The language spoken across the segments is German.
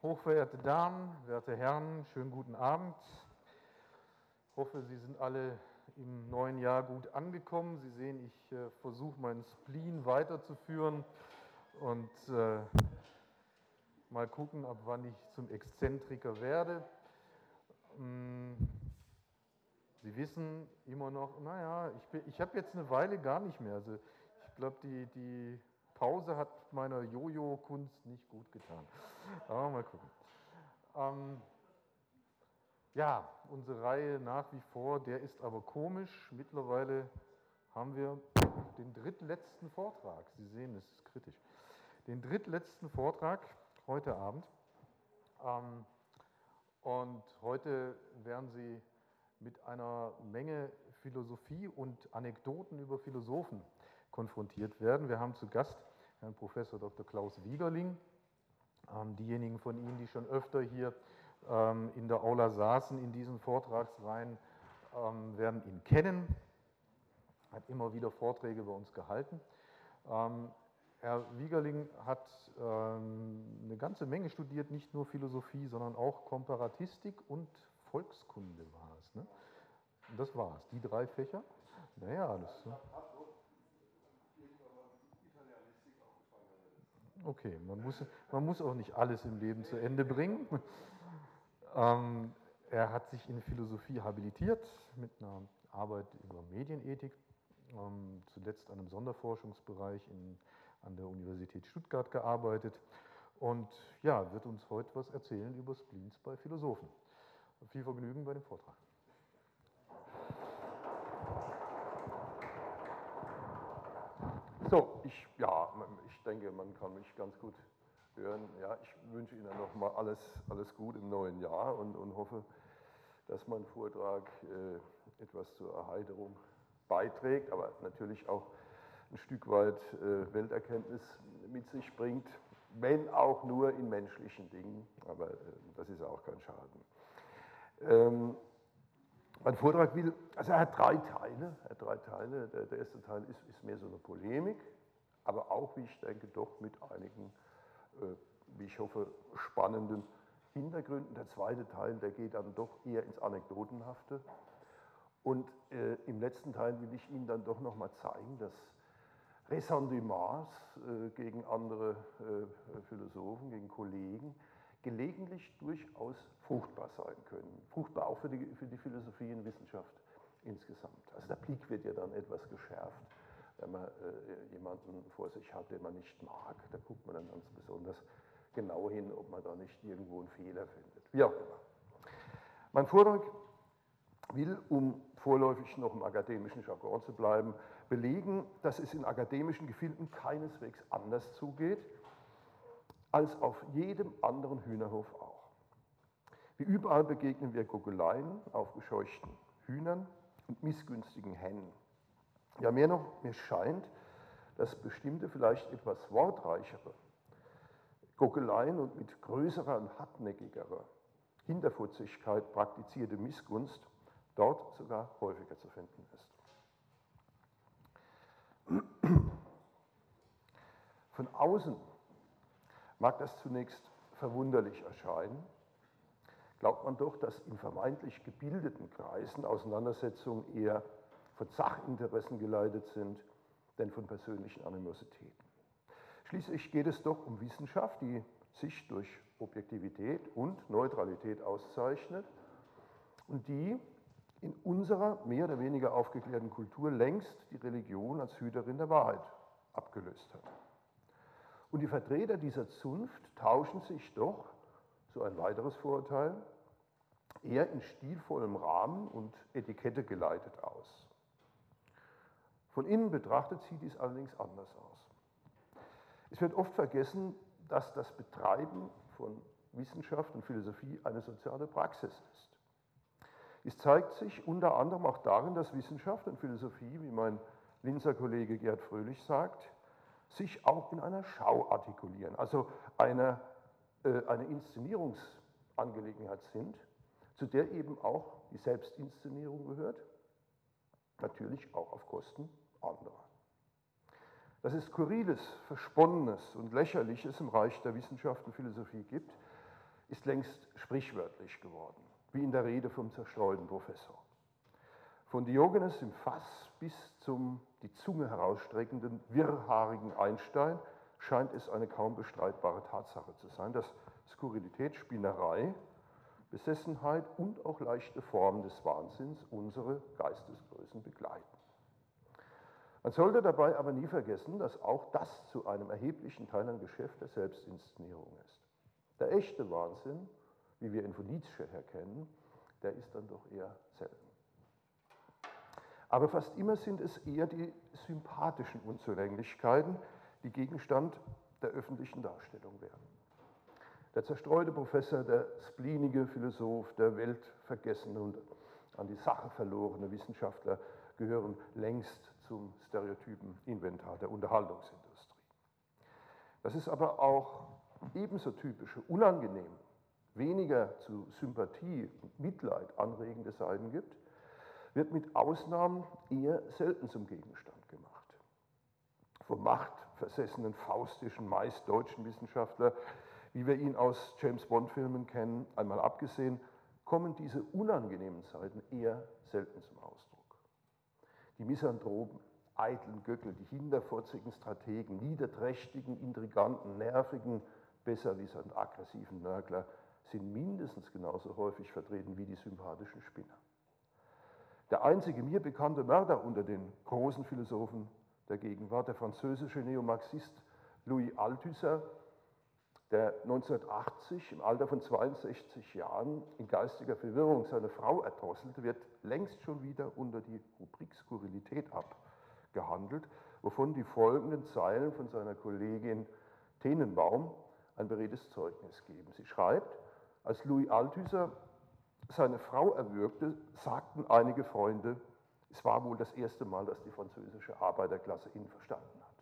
Hochverehrte Damen, werte Herren, schönen guten Abend. Ich hoffe, Sie sind alle im neuen Jahr gut angekommen. Sie sehen, ich versuche meinen Spleen weiterzuführen und mal gucken, ab wann ich zum Exzentriker werde. Sie wissen immer noch, naja, ich habe jetzt eine Weile gar nicht mehr. Also ich glaube, die Pause hat meiner Jojo-Kunst nicht gut getan. Aber mal gucken. Ja, unsere Reihe nach wie vor, der ist aber komisch. Mittlerweile haben wir den drittletzten Vortrag. Sie sehen, es ist kritisch. Den drittletzten Vortrag heute Abend. Und heute werden Sie mit einer Menge Philosophie und Anekdoten über Philosophen konfrontiert werden. Wir haben zu Gast Herrn Professor Dr. Klaus Wiegerling. Diejenigen von Ihnen, die schon öfter hier in der Aula saßen, in diesen Vortragsreihen, werden ihn kennen. Er hat immer wieder Vorträge bei uns gehalten. Herr Wiegerling hat eine ganze Menge studiert, nicht nur Philosophie, sondern auch Komparatistik und Volkskunde war es. Ne? Das war es, die drei Fächer. Naja, das. Okay, man muss auch nicht alles im Leben zu Ende bringen. Er hat sich in Philosophie habilitiert mit einer Arbeit über Medienethik, zuletzt an einem Sonderforschungsbereich an der Universität Stuttgart gearbeitet und ja, wird uns heute was erzählen über Spleens bei Philosophen. Viel Vergnügen bei dem Vortrag. So, ich denke, man kann mich ganz gut hören. Ja, ich wünsche Ihnen nochmal alles gut im neuen Jahr und hoffe, dass mein Vortrag etwas zur Erheiterung beiträgt, aber natürlich auch ein Stück weit Welterkenntnis mit sich bringt, wenn auch nur in menschlichen Dingen, aber das ist auch kein Schaden. Mein Vortrag er hat drei Teile. Der erste Teil ist mehr so eine Polemik, aber auch, wie ich denke, doch mit einigen, wie ich hoffe, spannenden Hintergründen. Der zweite Teil, der geht dann doch eher ins Anekdotenhafte. Und im letzten Teil will ich Ihnen dann doch nochmal zeigen, dass Ressentiments gegen andere Philosophen, gegen Kollegen, gelegentlich durchaus fruchtbar sein können. Fruchtbar auch für die Philosophie und Wissenschaft insgesamt. Also der Blick wird ja dann etwas geschärft, wenn man jemanden vor sich hat, den man nicht mag. Da guckt man dann ganz besonders genau hin, ob man da nicht irgendwo einen Fehler findet. Wie auch immer. Mein Vortrag will, um vorläufig noch im akademischen Jargon zu bleiben, belegen, dass es in akademischen Gefilden keineswegs anders zugeht, als auf jedem anderen Hühnerhof auch. Wie überall begegnen wir Gurgeleien, aufgescheuchten Hühnern und missgünstigen Hennen. Ja, mehr noch, mir scheint, dass bestimmte, vielleicht etwas wortreichere Gurgeleien und mit größerer und hartnäckigerer Hinterfotzigkeit praktizierte Missgunst dort sogar häufiger zu finden ist. Von außen mag das zunächst verwunderlich erscheinen, glaubt man doch, dass in vermeintlich gebildeten Kreisen Auseinandersetzungen eher von Sachinteressen geleitet sind, denn von persönlichen Animositäten. Schließlich geht es doch um Wissenschaft, die sich durch Objektivität und Neutralität auszeichnet und die in unserer mehr oder weniger aufgeklärten Kultur längst die Religion als Hüterin der Wahrheit abgelöst hat. Und die Vertreter dieser Zunft tauschen sich doch, so ein weiteres Vorurteil, eher in stilvollem Rahmen und Etikette geleitet aus. Von innen betrachtet sieht dies allerdings anders aus. Es wird oft vergessen, dass das Betreiben von Wissenschaft und Philosophie eine soziale Praxis ist. Es zeigt sich unter anderem auch darin, dass Wissenschaft und Philosophie, wie mein Linzer Kollege Gerd Fröhlich sagt, sich auch in einer Schau artikulieren, also eine Inszenierungsangelegenheit sind, zu der eben auch die Selbstinszenierung gehört, natürlich auch auf Kosten anderer. Dass es Skurriles, Versponnenes und Lächerliches im Reich der Wissenschaft und Philosophie gibt, ist längst sprichwörtlich geworden, wie in der Rede vom zerstreuten Professor. Von Diogenes im Fass bis zum die Zunge herausstreckenden, wirrhaarigen Einstein scheint es eine kaum bestreitbare Tatsache zu sein, dass Skurrilität, Spinnerei, Besessenheit und auch leichte Formen des Wahnsinns unsere Geistesgrößen begleiten. Man sollte dabei aber nie vergessen, dass auch das zu einem erheblichen Teil ein Geschäft der Selbstinszenierung ist. Der echte Wahnsinn, wie wir ihn von Nietzsche her kennen, der ist dann doch eher selten. Aber fast immer sind es eher die sympathischen Unzulänglichkeiten, die Gegenstand der öffentlichen Darstellung werden. Der zerstreute Professor, der spleenige Philosoph, der weltvergessene und an die Sache verlorene Wissenschaftler gehören längst zum Stereotypen Inventar der Unterhaltungsindustrie. Dass es aber auch ebenso typische, unangenehme, weniger zu Sympathie und Mitleid anregende Seiten gibt, wird mit Ausnahmen eher selten zum Gegenstand gemacht. Vom machtversessenen, faustischen, meist deutschen Wissenschaftler, wie wir ihn aus James-Bond-Filmen kennen, einmal abgesehen, kommen diese unangenehmen Seiten eher selten zum Ausdruck. Die Misanthropen, eitlen Göckel, die hinterfotzigen Strategen, niederträchtigen, intriganten, nervigen, besserwisser und aggressiven Nörgler sind mindestens genauso häufig vertreten wie die sympathischen Spinner. Der einzige mir bekannte Mörder unter den großen Philosophen der Gegenwart, der französische Neomarxist Louis Althusser, der 1980 im Alter von 62 Jahren in geistiger Verwirrung seine Frau erdrosselte, wird längst schon wieder unter die Rubrik Skurrilität abgehandelt, wovon die folgenden Zeilen von seiner Kollegin Tenenbaum ein beredtes Zeugnis geben. Sie schreibt, als Louis Althusser seine Frau erwürgte, sagten einige Freunde, es war wohl das erste Mal, dass die französische Arbeiterklasse ihn verstanden hat.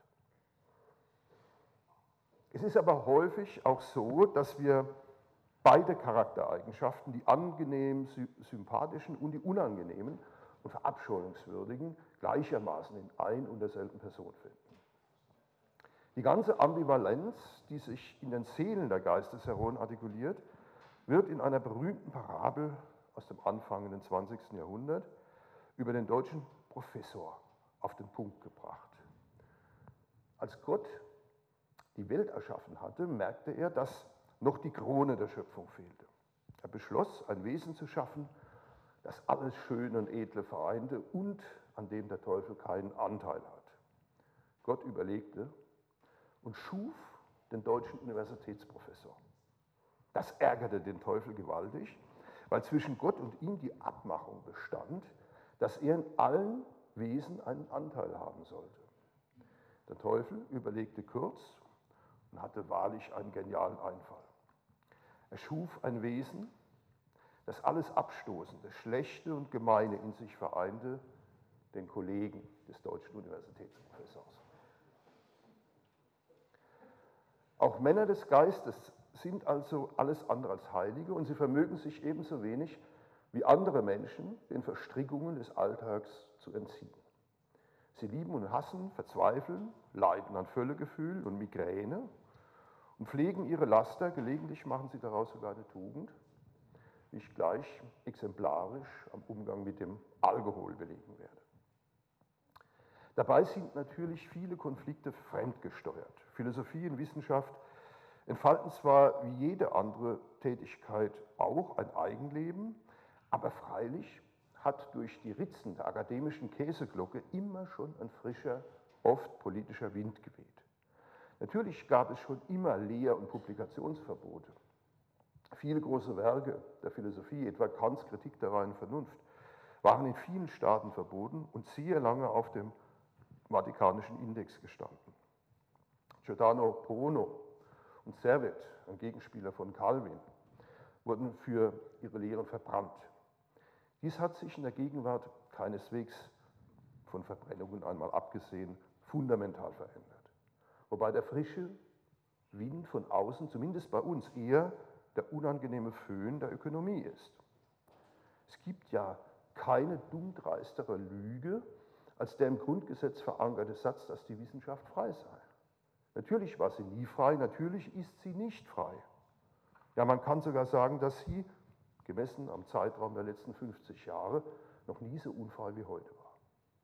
Es ist aber häufig auch so, dass wir beide Charaktereigenschaften, die angenehm sympathischen und die unangenehmen und verabscheuungswürdigen, gleichermaßen in ein und derselben Person finden. Die ganze Ambivalenz, die sich in den Seelen der Geistesheroen artikuliert, wird in einer berühmten Parabel aus dem anfangenden 20. Jahrhundert über den deutschen Professor auf den Punkt gebracht. Als Gott die Welt erschaffen hatte, merkte er, dass noch die Krone der Schöpfung fehlte. Er beschloss, ein Wesen zu schaffen, das alles Schöne und Edle vereinte und an dem der Teufel keinen Anteil hat. Gott überlegte und schuf den deutschen Universitätsprofessor. Das ärgerte den Teufel gewaltig, weil zwischen Gott und ihm die Abmachung bestand, dass er in allen Wesen einen Anteil haben sollte. Der Teufel überlegte kurz und hatte wahrlich einen genialen Einfall. Er schuf ein Wesen, das alles Abstoßende, Schlechte und Gemeine in sich vereinte, den Kollegen des deutschen Universitätsprofessors. Auch Männer des Geistes sind also alles andere als Heilige und sie vermögen sich ebenso wenig wie andere Menschen den Verstrickungen des Alltags zu entziehen. Sie lieben und hassen, verzweifeln, leiden an Völlegefühl und Migräne und pflegen ihre Laster, gelegentlich machen sie daraus sogar eine Tugend, wie ich gleich exemplarisch am Umgang mit dem Alkohol belegen werde. Dabei sind natürlich viele Konflikte fremdgesteuert. Philosophie und Wissenschaft entfalten zwar wie jede andere Tätigkeit auch ein Eigenleben, aber freilich hat durch die Ritzen der akademischen Käseglocke immer schon ein frischer, oft politischer Wind geweht. Natürlich gab es schon immer Lehr- und Publikationsverbote. Viele große Werke der Philosophie, etwa Kants Kritik der reinen Vernunft, waren in vielen Staaten verboten und sehr lange auf dem Vatikanischen Index gestanden. Giordano Bruno und Servet, ein Gegenspieler von Calvin, wurden für ihre Lehren verbrannt. Dies hat sich in der Gegenwart keineswegs, von Verbrennungen einmal abgesehen, fundamental verändert. Wobei der frische Wind von außen, zumindest bei uns, eher der unangenehme Föhn der Ökonomie ist. Es gibt ja keine dummdreistere Lüge als der im Grundgesetz verankerte Satz, dass die Wissenschaft frei sei. Natürlich war sie nie frei, natürlich ist sie nicht frei. Ja, man kann sogar sagen, dass sie, gemessen am Zeitraum der letzten 50 Jahre, noch nie so unfrei wie heute war.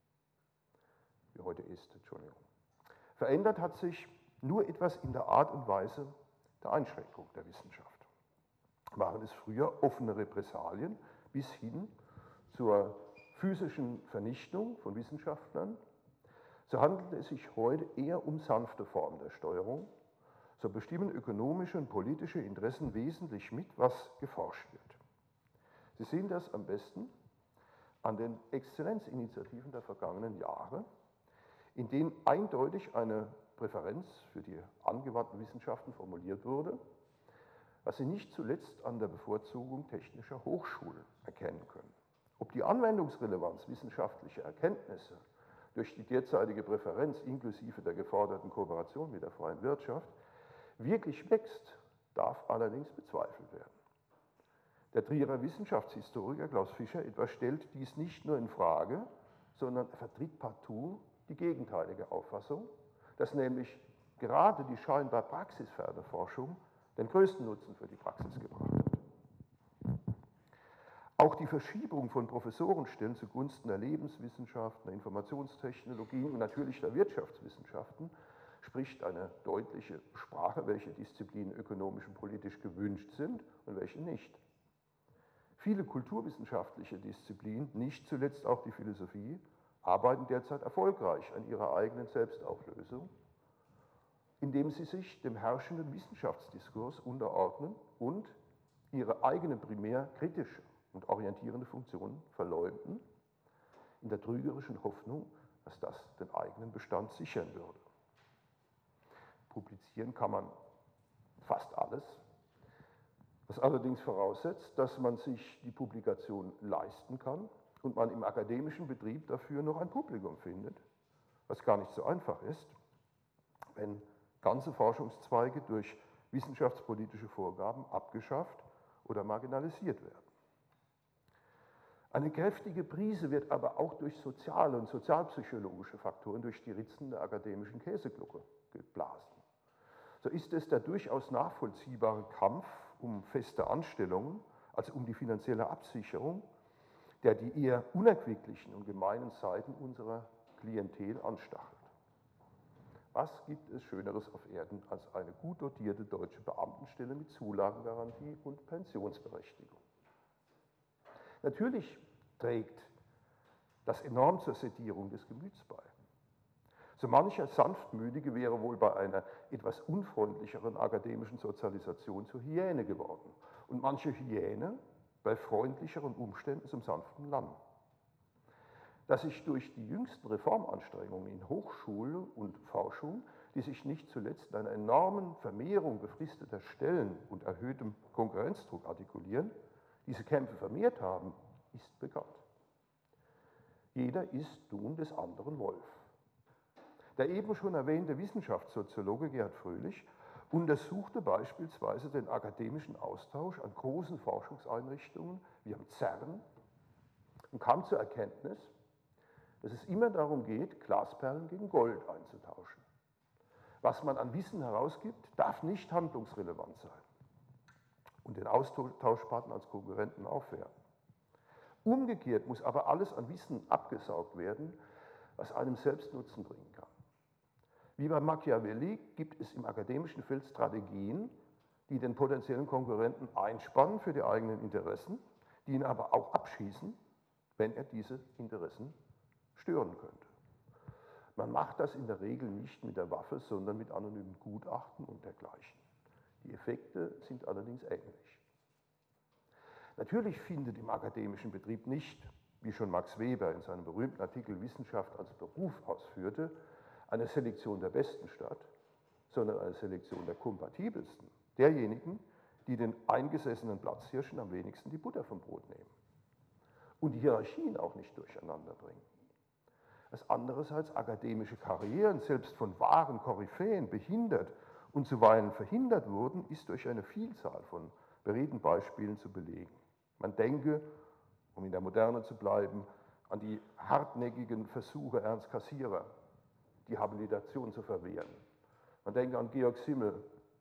Wie heute ist, Entschuldigung. Verändert hat sich nur etwas in der Art und Weise der Einschränkung der Wissenschaft. Waren es früher offene Repressalien bis hin zur physischen Vernichtung von Wissenschaftlern, so handelt es sich heute eher um sanfte Formen der Steuerung. So bestimmen ökonomische und politische Interessen wesentlich mit, was geforscht wird. Sie sehen das am besten an den Exzellenzinitiativen der vergangenen Jahre, in denen eindeutig eine Präferenz für die angewandten Wissenschaften formuliert wurde, was Sie nicht zuletzt an der Bevorzugung technischer Hochschulen erkennen können. Ob die Anwendungsrelevanz wissenschaftlicher Erkenntnisse durch die derzeitige Präferenz inklusive der geforderten Kooperation mit der freien Wirtschaft wirklich wächst, darf allerdings bezweifelt werden. Der Trierer Wissenschaftshistoriker Klaus Fischer etwa stellt dies nicht nur in Frage, sondern vertritt partout die gegenteilige Auffassung, dass nämlich gerade die scheinbar praxisferne Forschung den größten Nutzen für die Praxis gebracht hat. Auch die Verschiebung von Professorenstellen zugunsten der Lebenswissenschaften, der Informationstechnologien und natürlich der Wirtschaftswissenschaften spricht eine deutliche Sprache, welche Disziplinen ökonomisch und politisch gewünscht sind und welche nicht. Viele kulturwissenschaftliche Disziplinen, nicht zuletzt auch die Philosophie, arbeiten derzeit erfolgreich an ihrer eigenen Selbstauflösung, indem sie sich dem herrschenden Wissenschaftsdiskurs unterordnen und ihre eigene primär kritische und orientierende Funktion verleumden, in der trügerischen Hoffnung, dass das den eigenen Bestand sichern würde. Publizieren kann man fast alles, was allerdings voraussetzt, dass man sich die Publikation leisten kann und man im akademischen Betrieb dafür noch ein Publikum findet, was gar nicht so einfach ist, wenn ganze Forschungszweige durch wissenschaftspolitische Vorgaben abgeschafft oder marginalisiert werden. Eine kräftige Prise wird aber auch durch soziale und sozialpsychologische Faktoren durch die Ritzen der akademischen Käseglocke geblasen. So ist es der durchaus nachvollziehbare Kampf um feste Anstellungen, also um die finanzielle Absicherung, der die eher unerquicklichen und gemeinen Seiten unserer Klientel anstachelt. Was gibt es Schöneres auf Erden als eine gut dotierte deutsche Beamtenstelle mit Zulagengarantie und Pensionsberechtigung? Natürlich trägt das enorm zur Sedierung des Gemüts bei. So mancher Sanftmütige wäre wohl bei einer etwas unfreundlicheren akademischen Sozialisation zur Hyäne geworden und manche Hyäne bei freundlicheren Umständen zum sanften Lamm. Dass sich durch die jüngsten Reformanstrengungen in Hochschule und Forschung, die sich nicht zuletzt einer enormen Vermehrung befristeter Stellen und erhöhtem Konkurrenzdruck artikulieren, diese Kämpfe vermehrt haben, ist bekannt. Jeder ist nun des anderen Wolf. Der eben schon erwähnte Wissenschaftssoziologe Gerhard Fröhlich untersuchte beispielsweise den akademischen Austausch an großen Forschungseinrichtungen wie am CERN und kam zur Erkenntnis, dass es immer darum geht, Glasperlen gegen Gold einzutauschen. Was man an Wissen herausgibt, darf nicht handlungsrelevant sein und den Austauschpartner als Konkurrenten aufwerten. Umgekehrt muss aber alles an Wissen abgesaugt werden, was einem selbst Nutzen bringen kann. Wie bei Machiavelli gibt es im akademischen Feld Strategien, die den potenziellen Konkurrenten einspannen für die eigenen Interessen, die ihn aber auch abschießen, wenn er diese Interessen stören könnte. Man macht das in der Regel nicht mit der Waffe, sondern mit anonymen Gutachten und dergleichen. Die Effekte sind allerdings ähnlich. Natürlich findet im akademischen Betrieb nicht, wie schon Max Weber in seinem berühmten Artikel Wissenschaft als Beruf ausführte, eine Selektion der Besten statt, sondern eine Selektion der Kompatibelsten, derjenigen, die den eingesessenen Platzhirschen am wenigsten die Butter vom Brot nehmen und die Hierarchien auch nicht durcheinander bringen. Dass andererseits akademische Karrieren selbst von wahren Koryphäen behindert und zuweilen verhindert wurden, ist durch eine Vielzahl von beredten Beispielen zu belegen. Man denke, um in der Moderne zu bleiben, an die hartnäckigen Versuche Ernst Cassirer, die Habilitation zu verwehren. Man denke an Georg Simmel,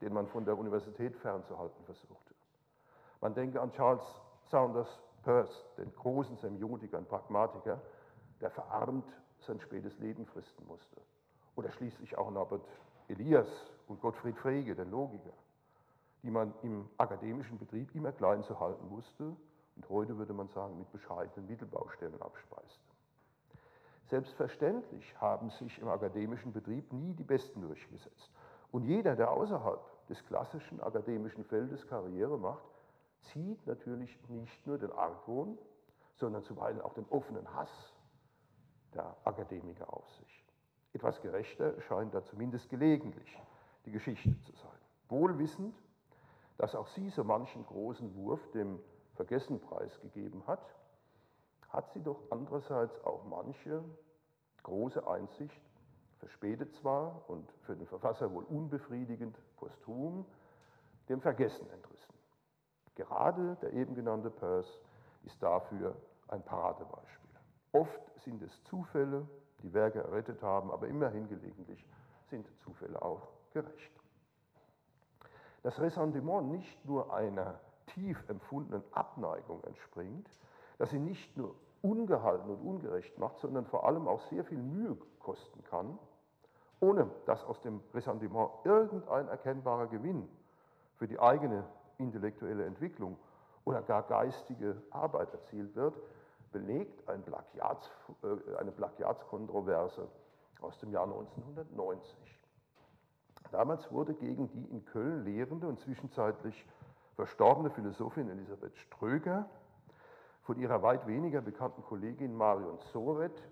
den man von der Universität fernzuhalten versuchte. Man denke an Charles Sanders Peirce, den großen Semiotiker und Pragmatiker, der verarmt sein spätes Leben fristen musste. Oder schließlich auch Norbert Elias und Gottfried Frege, den Logiker, die man im akademischen Betrieb immer klein zu halten wusste und heute würde man sagen mit bescheidenen Mittelbaustellen abspeiste. Selbstverständlich haben sich im akademischen Betrieb nie die Besten durchgesetzt. Und jeder, der außerhalb des klassischen akademischen Feldes Karriere macht, zieht natürlich nicht nur den Argwohn, sondern zuweilen auch den offenen Hass der Akademiker auf sich. Etwas gerechter scheint da zumindest gelegentlich die Geschichte zu sein. Wohl wissend, dass auch sie so manchen großen Wurf dem Vergessenpreis gegeben hat, hat sie doch andererseits auch manche große Einsicht, verspätet zwar und für den Verfasser wohl unbefriedigend posthum, dem Vergessen entrissen. Gerade der eben genannte Peirce ist dafür ein Paradebeispiel. Oft sind es Zufälle, die Werke errettet haben, aber immerhin gelegentlich sind Zufälle auch gerecht. Das Ressentiment nicht nur einer tief empfundenen Abneigung entspringt, dass sie nicht nur ungehalten und ungerecht macht, sondern vor allem auch sehr viel Mühe kosten kann, ohne dass aus dem Ressentiment irgendein erkennbarer Gewinn für die eigene intellektuelle Entwicklung oder gar geistige Arbeit erzielt wird, belegt eine Plagiatskontroverse aus dem Jahr 1990. Damals wurde gegen die in Köln lehrende und zwischenzeitlich verstorbene Philosophin Elisabeth Ströger von ihrer weit weniger bekannten Kollegin Marion Soret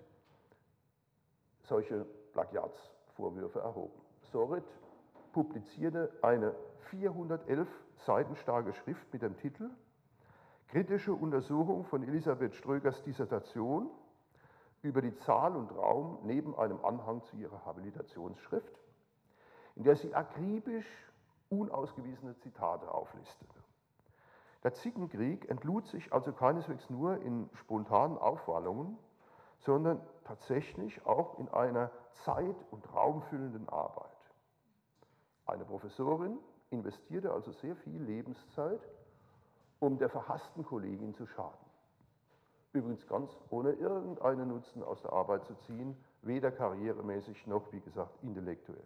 solche Plagiatsvorwürfe erhoben. Soret publizierte eine 411 Seiten starke Schrift mit dem Titel Kritische Untersuchung von Elisabeth Strögers Dissertation über die Zahl und Raum neben einem Anhang zu ihrer Habilitationsschrift, in der sie akribisch unausgewiesene Zitate auflistete. Der Zickenkrieg entlud sich also keineswegs nur in spontanen Aufwallungen, sondern tatsächlich auch in einer zeit- und raumfüllenden Arbeit. Eine Professorin investierte also sehr viel Lebenszeit, um der verhassten Kollegin zu schaden. Übrigens ganz ohne irgendeinen Nutzen aus der Arbeit zu ziehen, weder karrieremäßig noch, wie gesagt, intellektuell.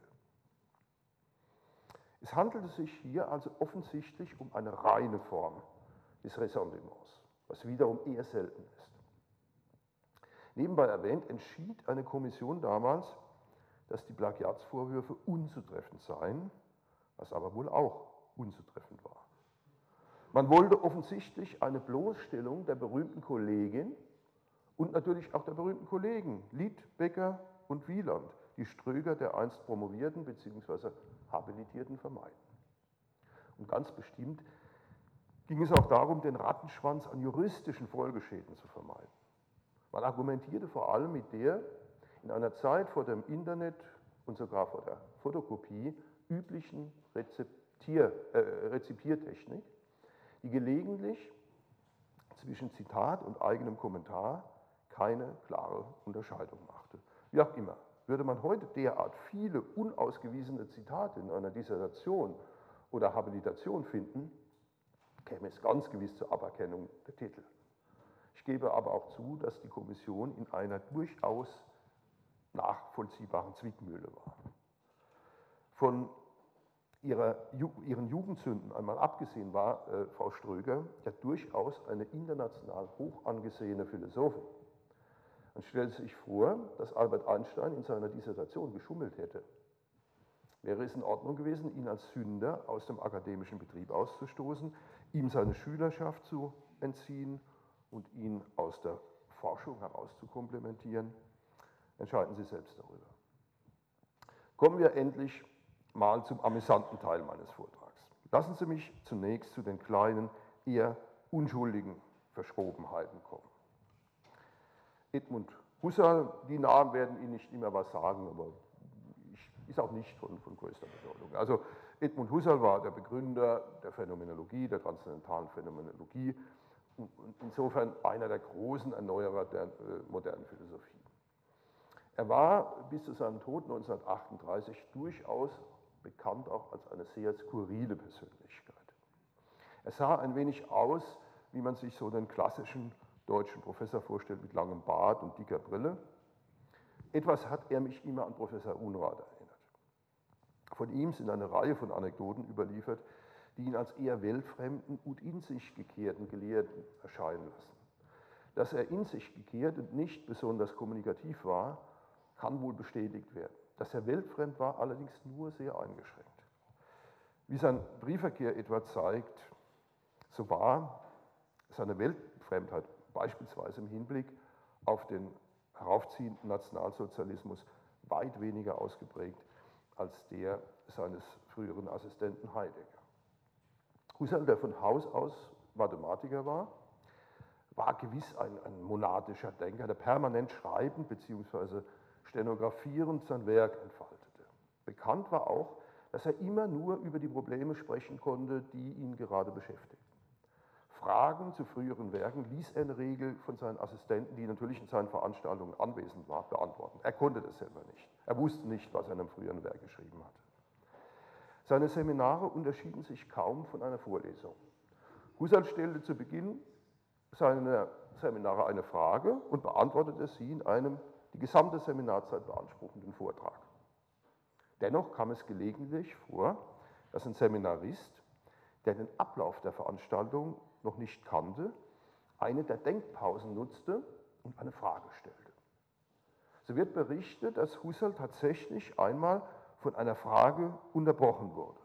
Es handelte sich hier also offensichtlich um eine reine Form des Ressentiments, was wiederum eher selten ist. Nebenbei erwähnt, entschied eine Kommission damals, dass die Plagiatsvorwürfe unzutreffend seien, was aber wohl auch unzutreffend war. Man wollte offensichtlich eine Bloßstellung der berühmten Kollegin und natürlich auch der berühmten Kollegen Lied, Becker und Wieland, die Ströger der einst Promovierten bzw. Habilitierten vermeiden. Und ganz bestimmt ging es auch darum, den Rattenschwanz an juristischen Folgeschäden zu vermeiden. Man argumentierte vor allem mit der in einer Zeit vor dem Internet und sogar vor der Fotokopie üblichen Rezipiertechnik, die gelegentlich zwischen Zitat und eigenem Kommentar keine klare Unterscheidung machte. Wie auch immer, würde man heute derart viele unausgewiesene Zitate in einer Dissertation oder Habilitation finden, käme es ganz gewiss zur Aberkennung der Titel. Ich gebe aber auch zu, dass die Kommission in einer durchaus nachvollziehbaren Zwickmühle war. Von ihren Jugendsünden einmal abgesehen war Frau Ströger ja durchaus eine international hoch angesehene Philosophin. Man stellt sich vor, dass Albert Einstein in seiner Dissertation geschummelt hätte. Wäre es in Ordnung gewesen, ihn als Sünder aus dem akademischen Betrieb auszustoßen, ihm seine Schülerschaft zu entziehen und ihn aus der Forschung heraus zu komplementieren? Entscheiden Sie selbst darüber. Kommen wir endlich mal zum amüsanten Teil meines Vortrags. Lassen Sie mich zunächst zu den kleinen, eher unschuldigen Verschrobenheiten kommen. Edmund Husserl, die Namen werden Ihnen nicht immer was sagen, aber ist auch nicht von größter Bedeutung. Also Edmund Husserl war der Begründer der Phänomenologie, der transzendentalen Phänomenologie und insofern einer der großen Erneuerer der modernen Philosophie. Er war bis zu seinem Tod 1938 durchaus bekannt auch als eine sehr skurrile Persönlichkeit. Er sah ein wenig aus, wie man sich so den klassischen deutschen Professor vorstellt, mit langem Bart und dicker Brille. Etwas hat er mich immer an Professor Unrat erinnert. Von ihm sind eine Reihe von Anekdoten überliefert, die ihn als eher weltfremden und in sich gekehrten Gelehrten erscheinen lassen. Dass er in sich gekehrt und nicht besonders kommunikativ war, kann wohl bestätigt werden. Dass er weltfremd war, allerdings nur sehr eingeschränkt. Wie sein Briefverkehr etwa zeigt, so war seine Weltfremdheit beispielsweise im Hinblick auf den heraufziehenden Nationalsozialismus weit weniger ausgeprägt als der seines früheren Assistenten Heidegger. Husserl, der von Haus aus Mathematiker war gewiss ein monadischer Denker, der permanent schreibend bzw. stenografierend sein Werk entfaltete. Bekannt war auch, dass er immer nur über die Probleme sprechen konnte, die ihn gerade beschäftigten. Fragen zu früheren Werken ließ er in der Regel von seinen Assistenten, die natürlich in seinen Veranstaltungen anwesend waren, beantworten. Er konnte das selber nicht. Er wusste nicht, was er in einem früheren Werk geschrieben hatte. Seine Seminare unterschieden sich kaum von einer Vorlesung. Husserl stellte zu Beginn seiner Seminare eine Frage und beantwortete sie in einem die gesamte Seminarzeit beanspruchenden Vortrag. Dennoch kam es gelegentlich vor, dass ein Seminarist, der den Ablauf der Veranstaltung noch nicht kannte, eine der Denkpausen nutzte und eine Frage stellte. So wird berichtet, dass Husserl tatsächlich einmal von einer Frage unterbrochen wurde.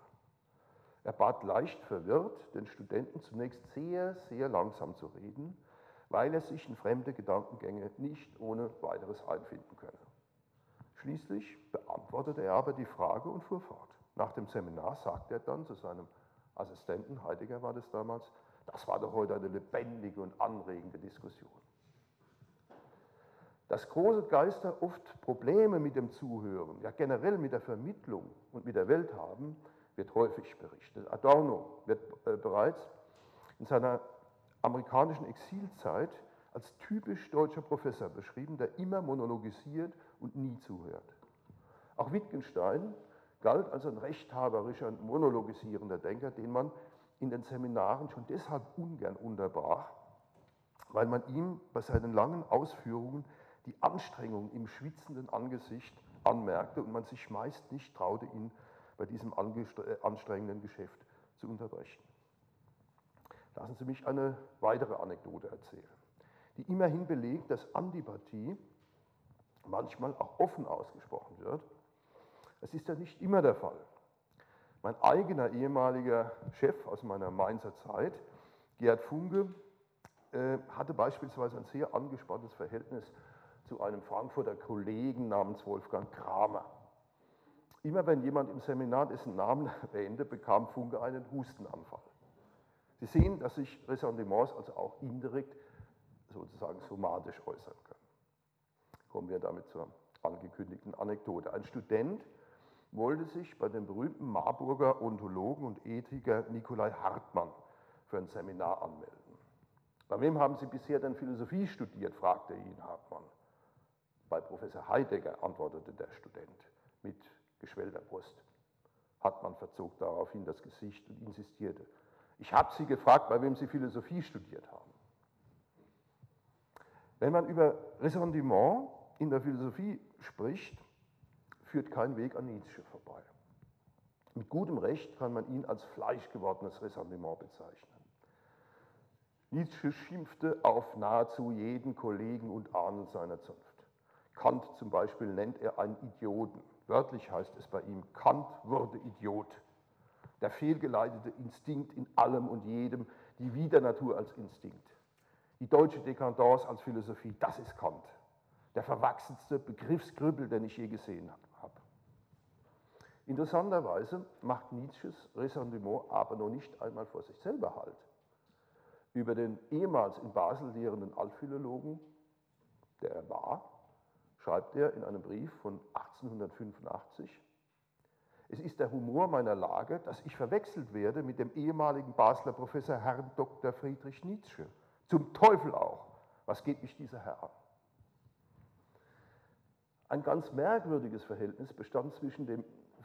Er bat leicht verwirrt den Studenten zunächst sehr, sehr langsam zu reden, weil er sich in fremde Gedankengänge nicht ohne weiteres einfinden könne. Schließlich beantwortete er aber die Frage und fuhr fort. Nach dem Seminar sagte er dann zu seinem Assistenten, Heidegger war das damals, das war doch heute eine lebendige und anregende Diskussion. Dass große Geister oft Probleme mit dem Zuhören, ja generell mit der Vermittlung und mit der Welt haben, wird häufig berichtet. Adorno wird bereits in seiner amerikanischen Exilzeit als typisch deutscher Professor beschrieben, der immer monologisiert und nie zuhört. Auch Wittgenstein galt als ein rechthaberischer und monologisierender Denker, den man in den Seminaren schon deshalb ungern unterbrach, weil man ihm bei seinen langen Ausführungen die Anstrengung im schwitzenden Angesicht anmerkte und man sich meist nicht traute, ihn bei diesem anstrengenden Geschäft zu unterbrechen. Lassen Sie mich eine weitere Anekdote erzählen, die immerhin belegt, dass Antipathie manchmal auch offen ausgesprochen wird. Das ist ja nicht immer der Fall. Mein eigener ehemaliger Chef aus meiner Mainzer Zeit, Gerd Funke, hatte beispielsweise ein sehr angespanntes Verhältnis zu einem Frankfurter Kollegen namens Wolfgang Kramer. Immer wenn jemand im Seminar dessen Namen erwähnte, bekam Funke einen Hustenanfall. Sie sehen, dass sich Ressentiments also auch indirekt sozusagen somatisch äußern können. Kommen wir damit zur angekündigten Anekdote. Ein Student wollte sich bei dem berühmten Marburger Ontologen und Ethiker Nikolai Hartmann für ein Seminar anmelden. Bei wem haben Sie bisher denn Philosophie studiert, fragte ihn Hartmann. Bei Professor Heidegger, antwortete der Student mit geschwellter Brust. Hartmann verzog daraufhin das Gesicht und insistierte. Ich habe Sie gefragt, bei wem Sie Philosophie studiert haben. Wenn man über Ressentiment in der Philosophie spricht, führt kein Weg an Nietzsche vorbei. Mit gutem Recht kann man ihn als fleischgewordenes Ressentiment bezeichnen. Nietzsche schimpfte auf nahezu jeden Kollegen und Ahnen seiner Zunft. Kant zum Beispiel nennt er einen Idioten. Wörtlich heißt es bei ihm, Kant wurde Idiot. Der fehlgeleitete Instinkt in allem und jedem, die Widernatur als Instinkt. Die deutsche Dekadence als Philosophie, das ist Kant. Der verwachsenste Begriffskrüppel, den ich je gesehen habe. Interessanterweise macht Nietzsches Ressentiment aber noch nicht einmal vor sich selber Halt. Über den ehemals in Basel lehrenden Altphilologen, der er war, schreibt er in einem Brief von 1885, es ist der Humor meiner Lage, dass ich verwechselt werde mit dem ehemaligen Basler Professor Herrn Dr. Friedrich Nietzsche. Zum Teufel auch. Was geht mich dieser Herr an? Ein ganz merkwürdiges Verhältnis bestand zwischen dem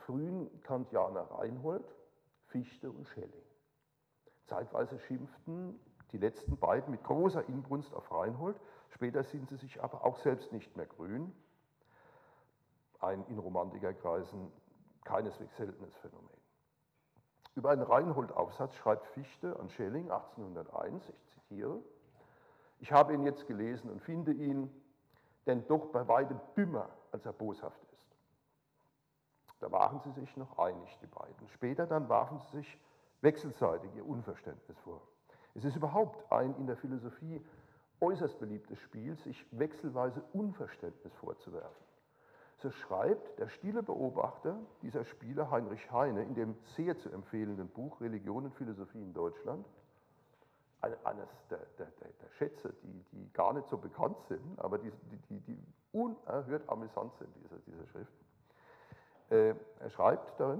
frühen Kantianer Reinhold, Fichte und Schelling. Zeitweise schimpften die letzten beiden mit großer Inbrunst auf Reinhold, später sind sie sich aber auch selbst nicht mehr grün. Ein in Romantikerkreisen keineswegs seltenes Phänomen. Über einen Reinhold-Aufsatz schreibt Fichte an Schelling 1801, ich zitiere: Ich habe ihn jetzt gelesen und finde ihn denn doch bei weitem dümmer, als er boshaft ist. Da waren sie sich noch einig, die beiden. Später dann warfen sie sich wechselseitig ihr Unverständnis vor. Es ist überhaupt ein in der Philosophie äußerst beliebtes Spiel, sich wechselweise Unverständnis vorzuwerfen. So schreibt der stille Beobachter dieser Spiele, Heinrich Heine, in dem sehr zu empfehlenden Buch Religion und Philosophie in Deutschland, eines der Schätze, die gar nicht so bekannt sind, aber die unerhört amüsant sind, diese Schrift. Er schreibt darin,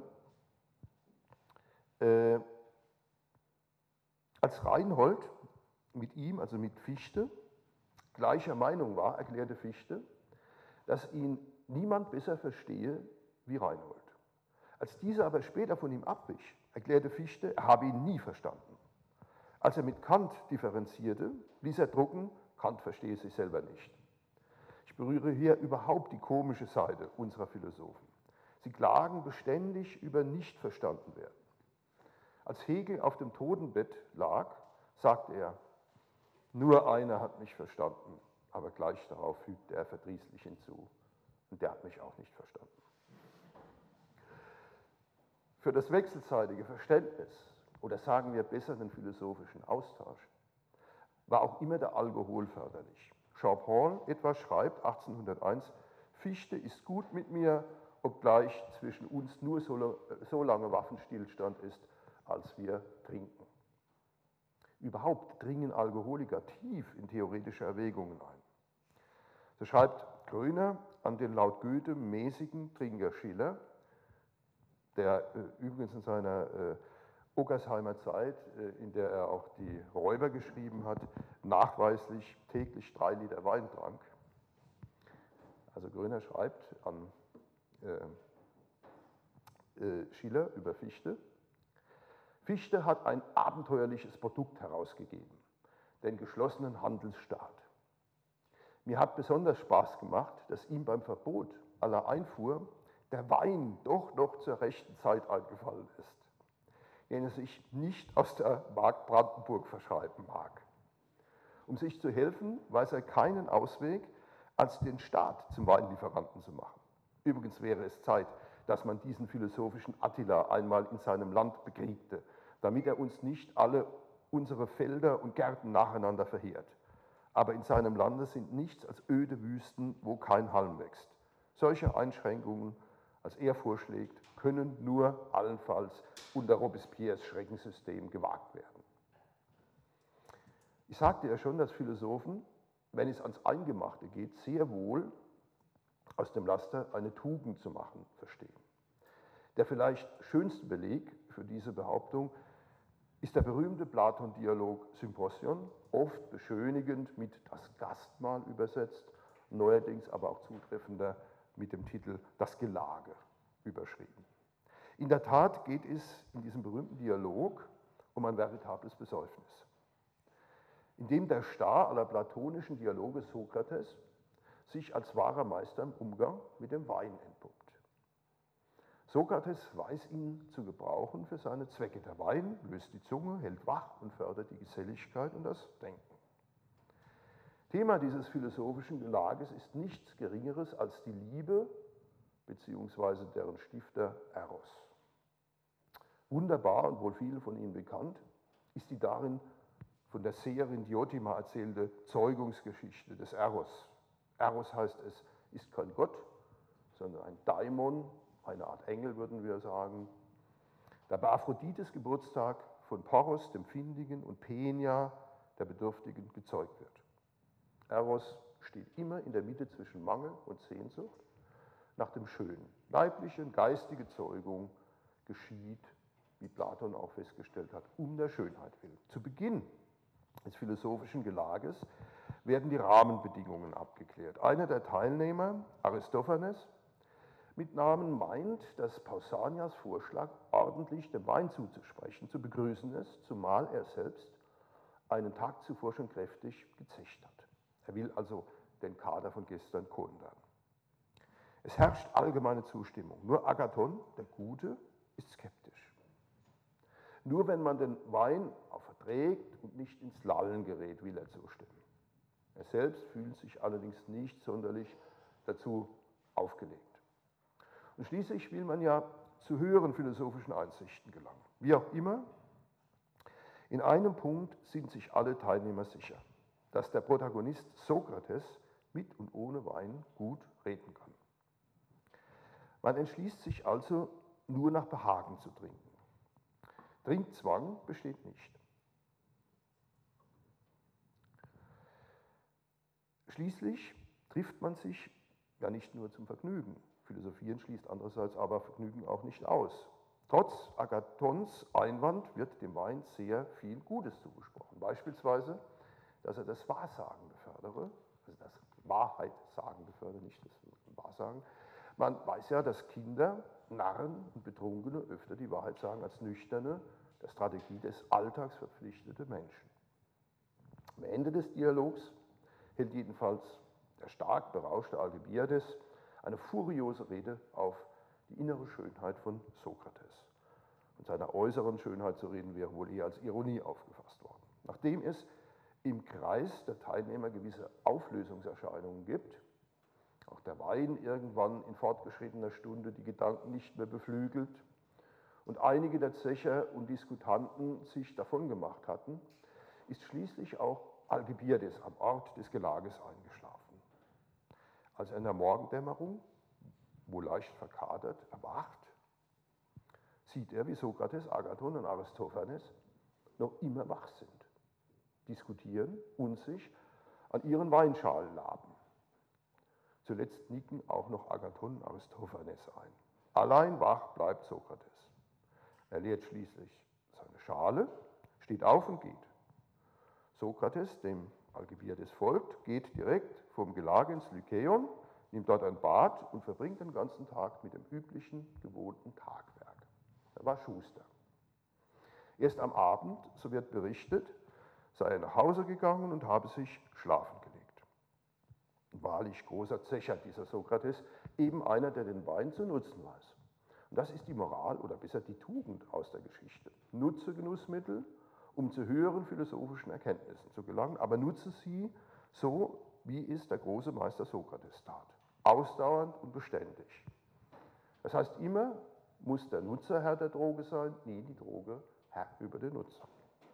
als Reinhold mit ihm, also mit Fichte, gleicher Meinung war, erklärte Fichte, dass ihn niemand besser verstehe wie Reinhold. Als dieser aber später von ihm abwich, erklärte Fichte, er habe ihn nie verstanden. Als er mit Kant differenzierte, ließ er drucken, Kant verstehe sich selber nicht. Ich berühre hier überhaupt die komische Seite unserer Philosophen. Sie klagen beständig über nicht verstanden werden. Als Hegel auf dem Totenbett lag, sagte er, nur einer hat mich verstanden, aber gleich darauf fügte er verdrießlich hinzu, und der hat mich auch nicht verstanden. Für das wechselseitige Verständnis, oder sagen wir besser den philosophischen Austausch, war auch immer der Alkohol förderlich. Jean-Paul etwa schreibt 1801, Fichte ist gut mit mir, obgleich zwischen uns nur so lange Waffenstillstand ist, als wir trinken. Überhaupt dringen Alkoholiker tief in theoretische Erwägungen ein. So schreibt Gröner an den laut Goethe mäßigen Trinker Schiller, der übrigens in seiner Ockersheimer Zeit, in der er auch die Räuber geschrieben hat, nachweislich täglich 3 Liter Wein trank. Also Gröner schreibt an Schiller über Fichte. Fichte hat ein abenteuerliches Produkt herausgegeben, den geschlossenen Handelsstaat. Mir hat besonders Spaß gemacht, dass ihm beim Verbot aller Einfuhr der Wein doch noch zur rechten Zeit eingefallen ist, den er sich nicht aus der Mark Brandenburg verschreiben mag. Um sich zu helfen, weiß er keinen Ausweg, als den Staat zum Weinlieferanten zu machen. Übrigens wäre es Zeit, dass man diesen philosophischen Attila einmal in seinem Land bekriegte, damit er uns nicht alle unsere Felder und Gärten nacheinander verheert. Aber in seinem Lande sind nichts als öde Wüsten, wo kein Halm wächst. Solche Einschränkungen, als er vorschlägt, können nur allenfalls unter Robespierres Schreckensystem gewagt werden. Ich sagte ja schon, dass Philosophen, wenn es ans Eingemachte geht, sehr wohl aus dem Laster eine Tugend zu machen verstehen. Der vielleicht schönste Beleg für diese Behauptung ist der berühmte Platon-Dialog Symposion, oft beschönigend mit das Gastmahl übersetzt, neuerdings aber auch zutreffender mit dem Titel Das Gelage überschrieben. In der Tat geht es in diesem berühmten Dialog um ein veritables Besäufnis, in dem der Star aller platonischen Dialoge Sokrates sich als wahrer Meister im Umgang mit dem Wein entpuppt. Sokrates weiß ihn zu gebrauchen für seine Zwecke. Der Wein löst die Zunge, hält wach und fördert die Geselligkeit und das Denken. Thema dieses philosophischen Gelages ist nichts Geringeres als die Liebe bzw. deren Stifter Eros. Wunderbar und wohl vielen von Ihnen bekannt ist die darin von der Seherin Diotima erzählte Zeugungsgeschichte des Eros. Eros heißt, es ist kein Gott, sondern ein Daimon, eine Art Engel, würden wir sagen, der bei Aphrodites Geburtstag von Poros, dem Findigen, und Peenia, der Bedürftigen, gezeugt wird. Eros steht immer in der Mitte zwischen Mangel und Sehnsucht nach dem Schönen. Leibliche und geistige Zeugung geschieht, wie Platon auch festgestellt hat, um der Schönheit willen. Zu Beginn des philosophischen Gelages werden die Rahmenbedingungen abgeklärt. Einer der Teilnehmer, Aristophanes, Mit Namen meint, dass Pausanias Vorschlag, ordentlich dem Wein zuzusprechen, zu begrüßen ist, zumal er selbst einen Tag zuvor schon kräftig gezecht hat. Er will also den Kater von gestern kontern. Es herrscht allgemeine Zustimmung. Nur Agathon, der Gute, ist skeptisch. Nur wenn man den Wein auch verträgt und nicht ins Lallen gerät, will er zustimmen. Er selbst fühlt sich allerdings nicht sonderlich dazu aufgelegt. Und schließlich will man ja zu höheren philosophischen Einsichten gelangen. Wie auch immer, in einem Punkt sind sich alle Teilnehmer sicher, dass der Protagonist Sokrates mit und ohne Wein gut reden kann. Man entschließt sich also, nur nach Behagen zu trinken. Trinkzwang besteht nicht. Schließlich trifft man sich ja nicht nur zum Vergnügen. Philosophieren schließt andererseits aber Vergnügen auch nicht aus. Trotz Agathons Einwand wird dem Wein sehr viel Gutes zugesprochen. Beispielsweise, dass er das Wahrsagende fördere, also das Wahrheitssagende fördere, nicht das Wahrsagen. Man weiß ja, dass Kinder, Narren und Betrunkene öfter die Wahrheit sagen als nüchterne, der Strategie des Alltags verpflichtete Menschen. Am Ende des Dialogs hält jedenfalls der stark berauschte Alkibiades eine furiose Rede auf die innere Schönheit von Sokrates. Von seiner äußeren Schönheit zu reden wäre wohl eher als Ironie aufgefasst worden. Nachdem es im Kreis der Teilnehmer gewisse Auflösungserscheinungen gibt, auch der Wein irgendwann in fortgeschrittener Stunde die Gedanken nicht mehr beflügelt und einige der Zecher und Diskutanten sich davongemacht hatten, ist schließlich auch Alkibiades am Ort des Gelages eingeschlafen. Als er in der Morgendämmerung, wohl leicht verkatert, erwacht, sieht er, wie Sokrates, Agathon und Aristophanes noch immer wach sind, diskutieren und sich an ihren Weinschalen laben. Zuletzt nicken auch noch Agathon und Aristophanes ein. Allein wach bleibt Sokrates. Er leert schließlich seine Schale, steht auf und geht. Sokrates, dem Alkibiades folgt, geht direkt vom Gelage ins Lykeion, nimmt dort ein Bad und verbringt den ganzen Tag mit dem üblichen, gewohnten Tagwerk. Er war Schuster. Erst am Abend, so wird berichtet, sei er nach Hause gegangen und habe sich schlafen gelegt. Wahrlich großer Zecher dieser Sokrates, eben einer, der den Wein zu nutzen weiß. Und das ist die Moral oder besser die Tugend aus der Geschichte. Nutze Genussmittel, um zu höheren philosophischen Erkenntnissen zu gelangen, aber nutze sie so, wie es der große Meister Sokrates tat. Ausdauernd und beständig. Das heißt, immer muss der Nutzer Herr der Droge sein, nie die Droge Herr über den Nutzer.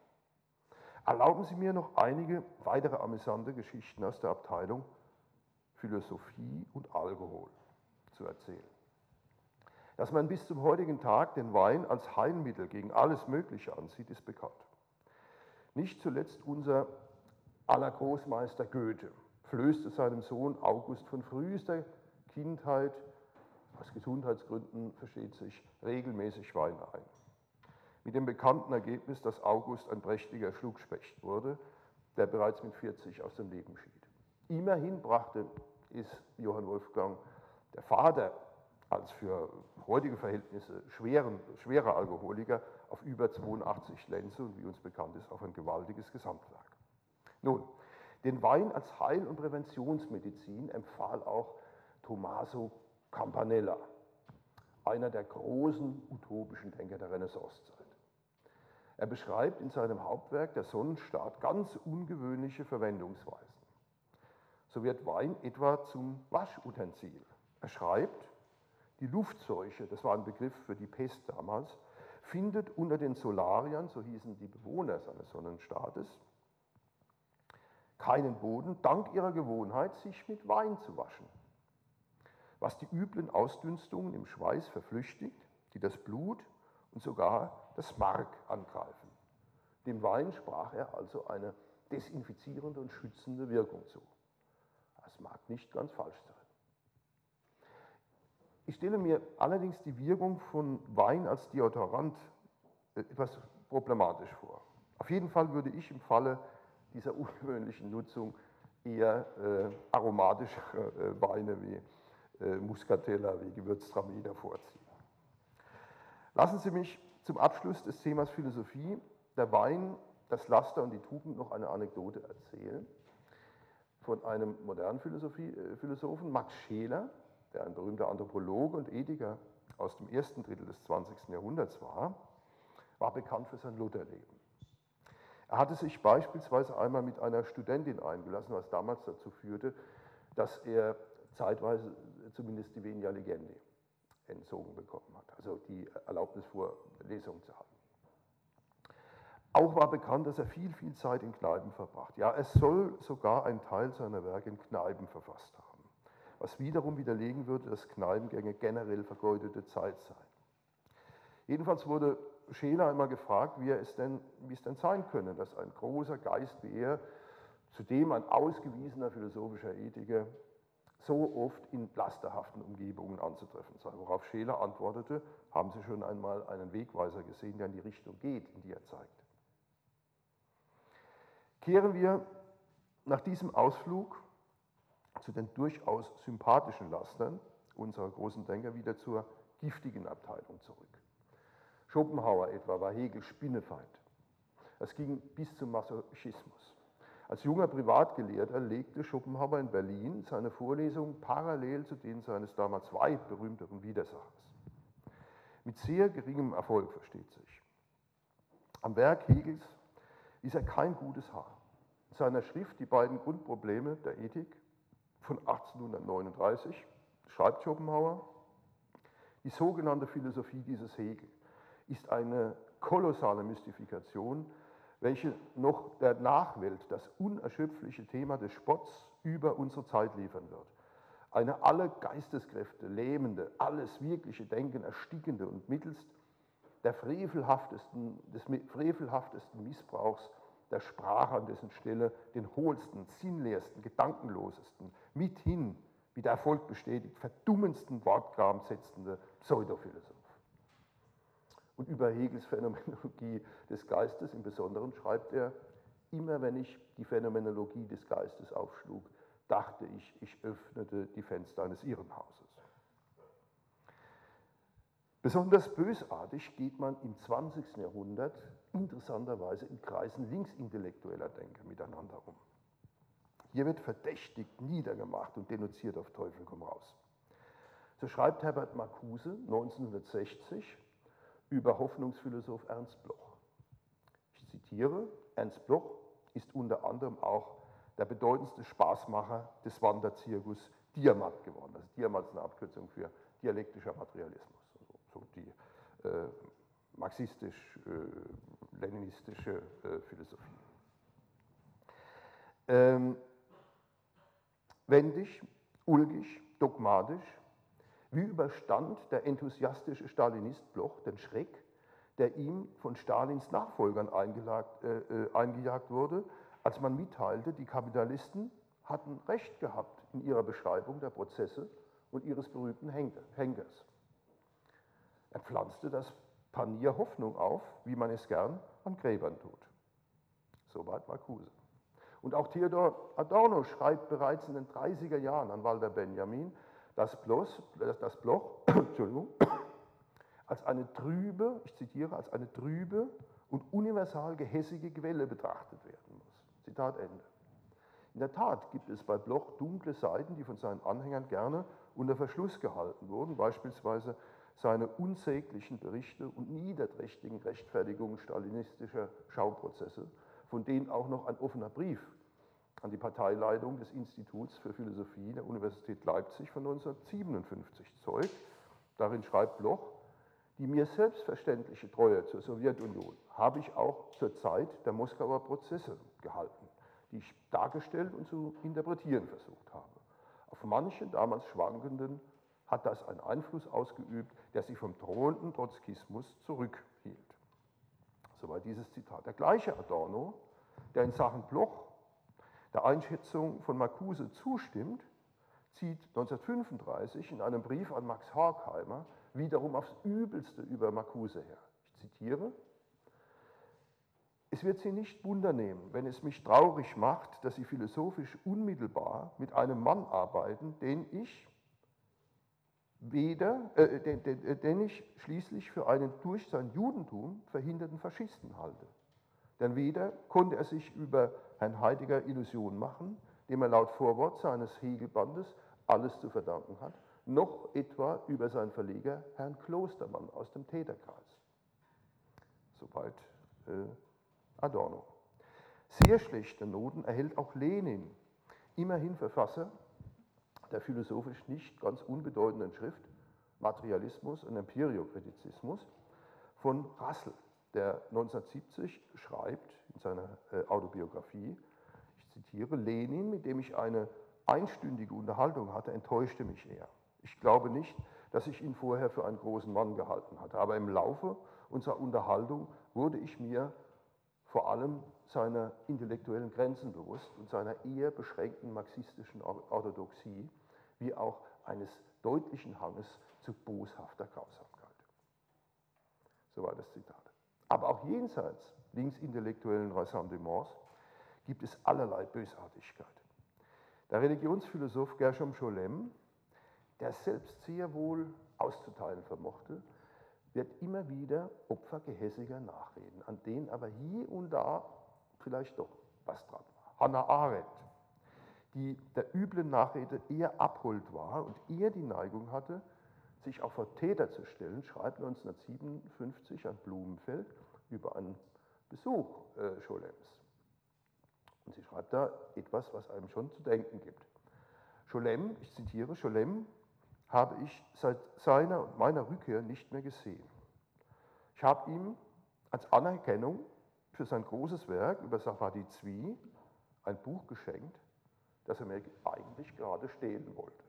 Erlauben Sie mir noch einige weitere amüsante Geschichten aus der Abteilung Philosophie und Alkohol zu erzählen. Dass man bis zum heutigen Tag den Wein als Heilmittel gegen alles Mögliche ansieht, ist bekannt. Nicht zuletzt unser aller Großmeister Goethe flößte seinem Sohn August von frühester Kindheit, aus Gesundheitsgründen versteht sich, regelmäßig Wein ein. Mit dem bekannten Ergebnis, dass August ein prächtiger Schluckspecht wurde, der bereits mit 40 aus dem Leben schied. Immerhin brachte es Johann Wolfgang, der Vater, als für heutige Verhältnisse schwerer Alkoholiker, auf über 82 Lenze und wie uns bekannt ist, auf ein gewaltiges Gesamtwerk. Nun, den Wein als Heil- und Präventionsmedizin empfahl auch Tommaso Campanella, einer der großen utopischen Denker der Renaissancezeit. Er beschreibt in seinem Hauptwerk Der Sonnenstaat ganz ungewöhnliche Verwendungsweisen. So wird Wein etwa zum Waschutensil. Er schreibt, die Luftseuche, das war ein Begriff für die Pest damals, findet unter den Solariern, so hießen die Bewohner seines Sonnenstaates, keinen Boden, dank ihrer Gewohnheit, sich mit Wein zu waschen, was die üblen Ausdünstungen im Schweiß verflüchtigt, die das Blut und sogar das Mark angreifen. Dem Wein sprach er also eine desinfizierende und schützende Wirkung zu. Das mag nicht ganz falsch sein. Ich stelle mir allerdings die Wirkung von Wein als Deodorant etwas problematisch vor. Auf jeden Fall würde ich im Falle dieser ungewöhnlichen Nutzung eher aromatische Weine wie Muscatella wie Gewürztraminer vorziehen. Lassen Sie mich zum Abschluss des Themas Philosophie, der Wein, das Laster und die Tugend noch eine Anekdote erzählen von einem modernen Philosophen, Max Scheler, der ein berühmter Anthropologe und Ethiker aus dem ersten Drittel des 20. Jahrhunderts war bekannt für sein Lutherleben. Er hatte sich beispielsweise einmal mit einer Studentin eingelassen, was damals dazu führte, dass er zeitweise zumindest die Venia Legendi entzogen bekommen hat, also die Erlaubnis vor Lesungen zu halten. Auch war bekannt, dass er viel Zeit in Kneipen verbracht. Ja, er soll sogar einen Teil seiner Werke in Kneipen verfasst haben, was wiederum widerlegen würde, dass Kneipengänge generell vergeudete Zeit seien. Jedenfalls wurde Scheler einmal gefragt, wie es denn sein könne, dass ein großer Geist wie er, zudem ein ausgewiesener philosophischer Ethiker, so oft in lasterhaften Umgebungen anzutreffen sei. Worauf Scheler antwortete, haben Sie schon einmal einen Wegweiser gesehen, der in die Richtung geht, in die er zeigt. Kehren wir nach diesem Ausflug zu den durchaus sympathischen Lastern unserer großen Denker wieder zur giftigen Abteilung zurück. Schopenhauer etwa war Hegels Spinnefeind. Das ging bis zum Masochismus. Als junger Privatgelehrter legte Schopenhauer in Berlin seine Vorlesungen parallel zu denen seines damals weit berühmteren Widersachers. Mit sehr geringem Erfolg, versteht sich. Am Werk Hegels ist er kein gutes Haar. In seiner Schrift Die beiden Grundprobleme der Ethik von 1839 schreibt Schopenhauer, die sogenannte Philosophie dieses Hegel ist eine kolossale Mystifikation, welche noch der Nachwelt das unerschöpfliche Thema des Spotts über unsere Zeit liefern wird. Eine alle Geisteskräfte lähmende, alles wirkliche Denken erstickende und mittelst des frevelhaftesten Missbrauchs der Sprache an dessen Stelle den hohlsten, sinnleersten, gedankenlosesten, mithin, wie der Erfolg bestätigt, verdummendsten Wortkram setzende Pseudophilosoph. Und über Hegels Phänomenologie des Geistes im Besonderen schreibt er, immer wenn ich die Phänomenologie des Geistes aufschlug, dachte ich, ich öffnete die Fenster eines Irrenhauses. Besonders bösartig geht man im 20. Jahrhundert interessanterweise in Kreisen linksintellektueller Denker miteinander um. Hier wird verdächtigt, niedergemacht und denunziert auf Teufel komm raus. So schreibt Herbert Marcuse 1960 über Hoffnungsphilosoph Ernst Bloch. Ich zitiere, Ernst Bloch ist unter anderem auch der bedeutendste Spaßmacher des Wanderzirkus Diamat geworden. Also Diamat ist eine Abkürzung für dialektischer Materialismus, also so die marxistisch-leninistische Philosophie. Wendig, ulkig, dogmatisch, wie überstand der enthusiastische Stalinist Bloch den Schreck, der ihm von Stalins Nachfolgern eingejagt wurde, als man mitteilte, die Kapitalisten hatten Recht gehabt in ihrer Beschreibung der Prozesse und ihres berühmten Henkers. Er pflanzte das Panier Hoffnung auf, wie man es gern an Gräbern tut. Soweit Marcuse. Und auch Theodor Adorno schreibt bereits in den 30er Jahren an Walter Benjamin, dass Bloch als eine trübe, ich zitiere, als eine trübe und universal gehässige Quelle betrachtet werden muss. Zitat Ende. In der Tat gibt es bei Bloch dunkle Seiten, die von seinen Anhängern gerne unter Verschluss gehalten wurden, beispielsweise seine unsäglichen Berichte und niederträchtigen Rechtfertigungen stalinistischer Schauprozesse, von denen auch noch ein offener Brief an die Parteileitung des Instituts für Philosophie der Universität Leipzig von 1957 zeugt. Darin schreibt Bloch, die mir selbstverständliche Treue zur Sowjetunion habe ich auch zur Zeit der Moskauer Prozesse gehalten, die ich dargestellt und zu interpretieren versucht habe. Auf manche damals Schwankenden hat das einen Einfluss ausgeübt, der sich vom drohenden Trotzkismus zurückhielt. Soweit dieses Zitat. Der gleiche Adorno, der in Sachen Bloch der Einschätzung von Marcuse zustimmt, zieht 1935 in einem Brief an Max Horkheimer wiederum aufs Übelste über Marcuse her. Ich zitiere, es wird Sie nicht wundernehmen, wenn es mich traurig macht, dass Sie philosophisch unmittelbar mit einem Mann arbeiten, den ich, den ich schließlich für einen durch sein Judentum verhinderten Faschisten halte. Denn weder konnte er sich über Herrn Heidegger Illusionen machen, dem er laut Vorwort seines Hegelbandes alles zu verdanken hat, noch etwa über seinen Verleger Herrn Klostermann aus dem Täterkreis. Soweit Adorno. Sehr schlechte Noten erhält auch Lenin, immerhin Verfasser der philosophisch nicht ganz unbedeutenden Schrift Materialismus und Empiriokritizismus von Russell, der 1970 schreibt in seiner Autobiografie, ich zitiere, Lenin, mit dem ich eine einstündige Unterhaltung hatte, enttäuschte mich eher. Ich glaube nicht, dass ich ihn vorher für einen großen Mann gehalten hatte, aber im Laufe unserer Unterhaltung wurde ich mir vor allem seiner intellektuellen Grenzen bewusst und seiner eher beschränkten marxistischen Orthodoxie, wie auch eines deutlichen Hanges zu boshafter Grausamkeit. Soweit das Zitat. Aber auch jenseits linksintellektuellen Ressentiments gibt es allerlei Bösartigkeit. Der Religionsphilosoph Gershom Scholem, der selbst sehr wohl auszuteilen vermochte, wird immer wieder Opfer gehässiger Nachreden, an denen aber hier und da vielleicht doch was dran war. Hannah Arendt, die der üblen Nachrede eher abhold war und eher die Neigung hatte, sich auch vor Täter zu stellen, schreibt 1957 an Blumenfeld über einen Besuch Scholems. Und sie schreibt da etwas, was einem schon zu denken gibt. Scholem, ich zitiere, Scholem habe ich seit seiner und meiner Rückkehr nicht mehr gesehen. Ich habe ihm als Anerkennung für sein großes Werk über Safadi Tzvi ein Buch geschenkt, das er mir eigentlich gerade stehlen wollte.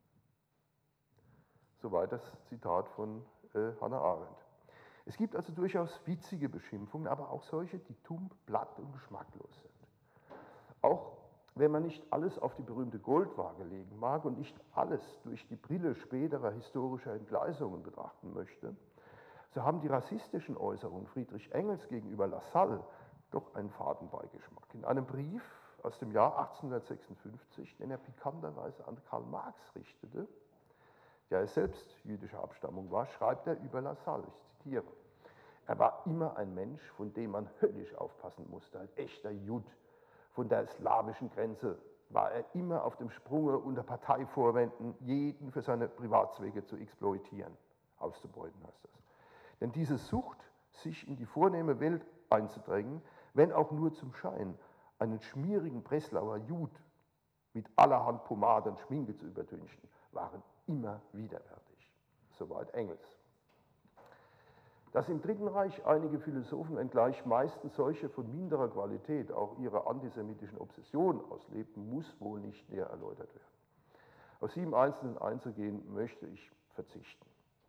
Soweit das Zitat von Hannah Arendt. Es gibt also durchaus witzige Beschimpfungen, aber auch solche, die tump, platt und geschmacklos sind. Auch wenn man nicht alles auf die berühmte Goldwaage legen mag und nicht alles durch die Brille späterer historischer Entgleisungen betrachten möchte, so haben die rassistischen Äußerungen Friedrich Engels gegenüber Lassalle doch einen Fadenbeigeschmack. In einem Brief aus dem Jahr 1856, den er pikanterweise an Karl Marx richtete, der selbst jüdischer Abstammung war, schreibt er über Lassalle, ich zitiere, er war immer ein Mensch, von dem man höllisch aufpassen musste, ein echter Jud. Von der slawischen Grenze war er immer auf dem Sprunge unter Parteivorwänden, jeden für seine Privatzwecke zu exploitieren, auszubeuten heißt das. Denn diese Sucht, sich in die vornehme Welt einzudrängen, wenn auch nur zum Schein, einen schmierigen Breslauer Jud mit allerhand Pomade und Schminke zu übertünchen, waren immer widerwärtig. Soweit Engels. Dass im Dritten Reich einige Philosophen, wenngleich meistens solche von minderer Qualität, auch ihre antisemitischen Obsessionen auslebten, muss wohl nicht näher erläutert werden. Auf sie im Einzelnen einzugehen, möchte ich verzichten.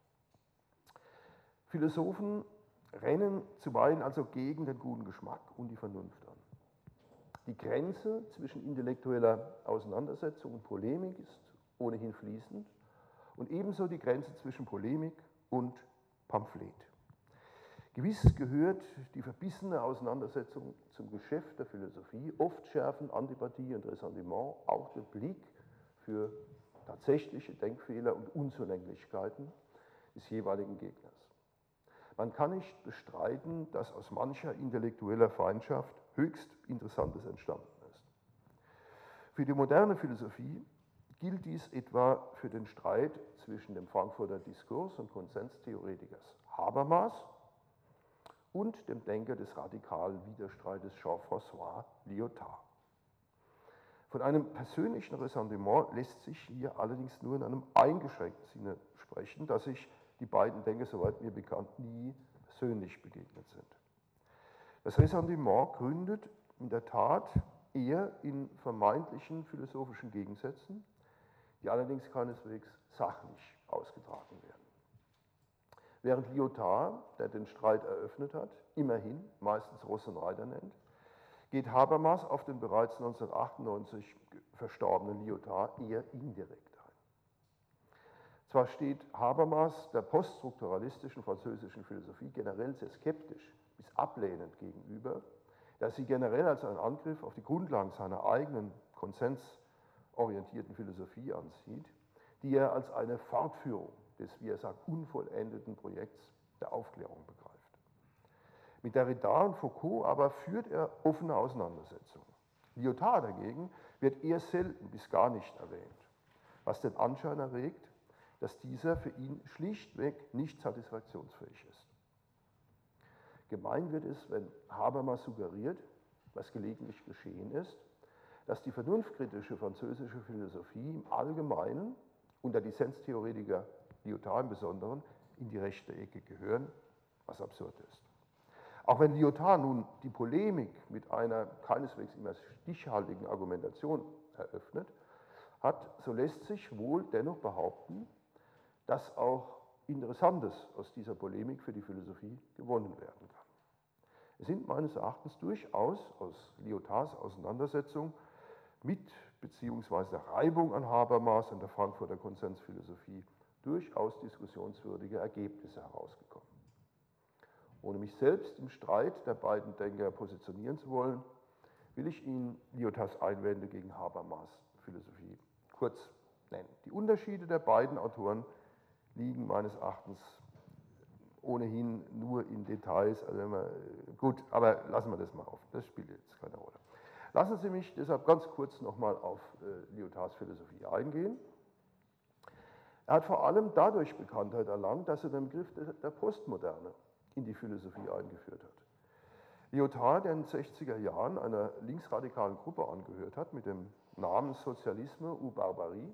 Philosophen rennen zuweilen also gegen den guten Geschmack und die Vernunft an. Die Grenze zwischen intellektueller Auseinandersetzung und Polemik ist ohnehin fließend und ebenso die Grenze zwischen Polemik und Pamphlet. Gewiss gehört die verbissene Auseinandersetzung zum Geschäft der Philosophie. Oft schärfen Antipathie und Ressentiment auch den Blick für tatsächliche Denkfehler und Unzulänglichkeiten des jeweiligen Gegners. Man kann nicht bestreiten, dass aus mancher intellektueller Feindschaft höchst Interessantes entstanden ist. Für die moderne Philosophie gilt dies etwa für den Streit zwischen dem Frankfurter Diskurs und Konsenstheoretikers Habermas und dem Denker des radikalen Widerstreites Jean-François Lyotard. Von einem persönlichen Ressentiment lässt sich hier allerdings nur in einem eingeschränkten Sinne sprechen, dass sich die beiden Denker, soweit mir bekannt, nie persönlich begegnet sind. Das Ressentiment gründet in der Tat eher in vermeintlichen philosophischen Gegensätzen, die allerdings keineswegs sachlich ausgetragen werden. Während Lyotard, der den Streit eröffnet hat, immerhin meistens Ross und Reiter nennt, geht Habermas auf den bereits 1998 verstorbenen Lyotard eher indirekt ein. Zwar steht Habermas der poststrukturalistischen französischen Philosophie generell sehr skeptisch bis ablehnend gegenüber, da sie generell als einen Angriff auf die Grundlagen seiner eigenen konsensorientierten Philosophie ansieht, die er als eine Fortführung des, wie er sagt, unvollendeten Projekts der Aufklärung begreift. Mit Derrida und Foucault aber führt er offene Auseinandersetzungen. Lyotard dagegen wird eher selten bis gar nicht erwähnt, was den Anschein erregt, dass dieser für ihn schlichtweg nicht satisfaktionsfähig ist. Gemein wird es, wenn Habermas suggeriert, was gelegentlich geschehen ist, dass die vernunftkritische französische Philosophie im Allgemeinen und der Dissenstheoretiker Lyotard im Besonderen in die rechte Ecke gehören, was absurd ist. Auch wenn Lyotard nun die Polemik mit einer keineswegs immer stichhaltigen Argumentation eröffnet hat, so lässt sich wohl dennoch behaupten, dass auch Interessantes aus dieser Polemik für die Philosophie gewonnen werden kann. Es sind meines Erachtens durchaus aus Lyotards Auseinandersetzung mit bzw. der Reibung an Habermas und der Frankfurter Konsensphilosophie durchaus diskussionswürdige Ergebnisse herausgekommen. Ohne mich selbst im Streit der beiden Denker positionieren zu wollen, will ich Ihnen Lyotards Einwände gegen Habermas Philosophie kurz nennen. Die Unterschiede der beiden Autoren liegen meines Erachtens ohnehin nur in Details. Also gut, aber lassen wir das mal auf. Das spielt jetzt keine Rolle. Lassen Sie mich deshalb ganz kurz nochmal auf Lyotards Philosophie eingehen. Er hat vor allem dadurch Bekanntheit erlangt, dass er den Begriff der Postmoderne in die Philosophie eingeführt hat. Lyotard, der in den 60er Jahren einer linksradikalen Gruppe angehört hat, mit dem Namen Sozialisme ou Barbarie,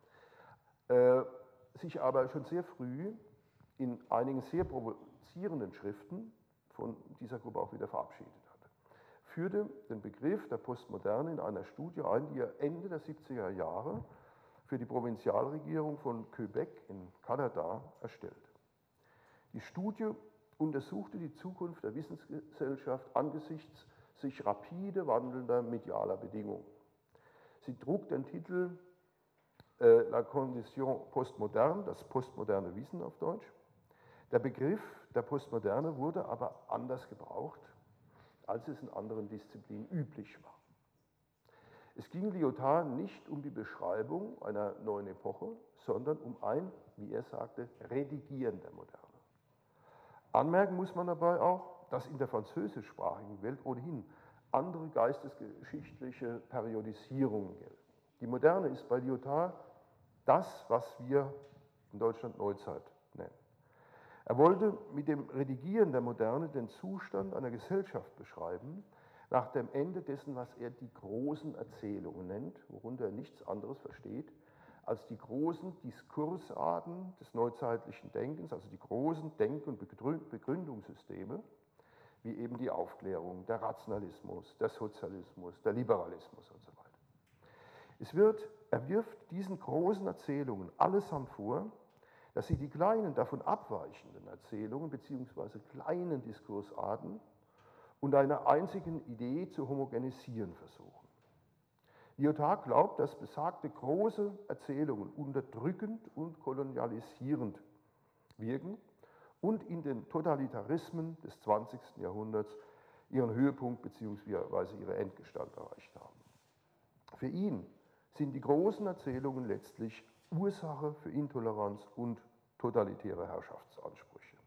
sich aber schon sehr früh in einigen sehr provozierenden Schriften von dieser Gruppe auch wieder verabschiedet hat. Führte den Begriff der Postmoderne in einer Studie ein, die er Ende der 70er Jahre für die Provinzialregierung von Quebec in Kanada erstellt. Die Studie untersuchte die Zukunft der Wissensgesellschaft angesichts sich rapide wandelnder medialer Bedingungen. Sie trug den Titel La Condition Postmoderne, das postmoderne Wissen auf Deutsch. Der Begriff der Postmoderne wurde aber anders gebraucht, als es in anderen Disziplinen üblich war. Es ging Lyotard nicht um die Beschreibung einer neuen Epoche, sondern um ein, wie er sagte, Redigieren der Moderne. Anmerken muss man dabei auch, dass in der französischsprachigen Welt ohnehin andere geistesgeschichtliche Periodisierungen gelten. Die Moderne ist bei Lyotard das, was wir in Deutschland Neuzeit nennen. Er wollte mit dem Redigieren der Moderne den Zustand einer Gesellschaft beschreiben, nach dem Ende dessen, was er die großen Erzählungen nennt, worunter er nichts anderes versteht, als die großen Diskursarten des neuzeitlichen Denkens, also die großen Denk- und Begründungssysteme, wie eben die Aufklärung, der Rationalismus, der Sozialismus, der Liberalismus und so weiter. Er wirft diesen großen Erzählungen allesamt vor, dass sie die kleinen, davon abweichenden Erzählungen bzw. kleinen Diskursarten unter einer einzigen Idee zu homogenisieren versuchen. Lyotard glaubt, dass besagte große Erzählungen unterdrückend und kolonialisierend wirken und in den Totalitarismen des 20. Jahrhunderts ihren Höhepunkt bzw. ihre Endgestalt erreicht haben. Für ihn sind die großen Erzählungen letztlich Ursache für Intoleranz und totalitäre Herrschaftsansprüche.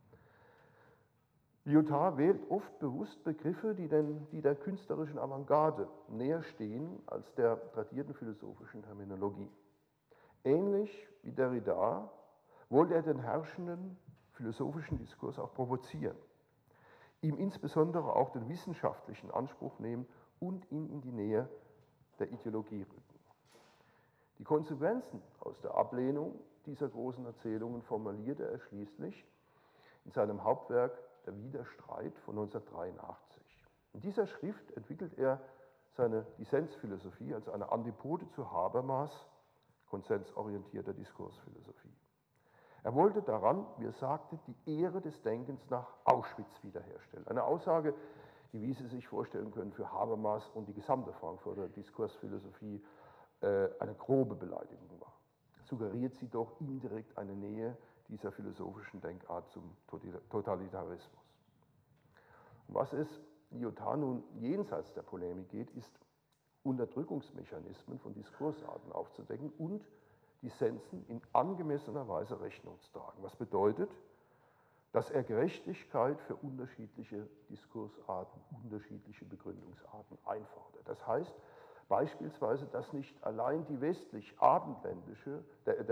Lyotard wählt oft bewusst Begriffe, die der künstlerischen Avantgarde näher stehen als der tradierten philosophischen Terminologie. Ähnlich wie Derrida wollte er den herrschenden philosophischen Diskurs auch provozieren, ihm insbesondere auch den wissenschaftlichen Anspruch nehmen und ihn in die Nähe der Ideologie rücken. Die Konsequenzen aus der Ablehnung dieser großen Erzählungen formulierte er schließlich in seinem Hauptwerk Der Widerstreit von 1983. In dieser Schrift entwickelt er seine Dissensphilosophie als eine Antipode zu Habermas' konsensorientierter Diskursphilosophie. Er wollte daran, wie er sagte, die Ehre des Denkens nach Auschwitz wiederherstellen. Eine Aussage, die, wie Sie sich vorstellen können, für Habermas und die gesamte Frankfurter Diskursphilosophie eine grobe Beleidigung war. Suggeriert sie doch indirekt eine Nähe dieser philosophischen Denkart zum Totalitarismus. Um was es Lyotard nun jenseits der Polemik geht, ist Unterdrückungsmechanismen von Diskursarten aufzudecken und Dissensen in angemessener Weise Rechnung zu tragen. Was bedeutet, dass er Gerechtigkeit für unterschiedliche Diskursarten, unterschiedliche Begründungsarten einfordert. Das heißt beispielsweise, dass nicht allein der westlich-abendländische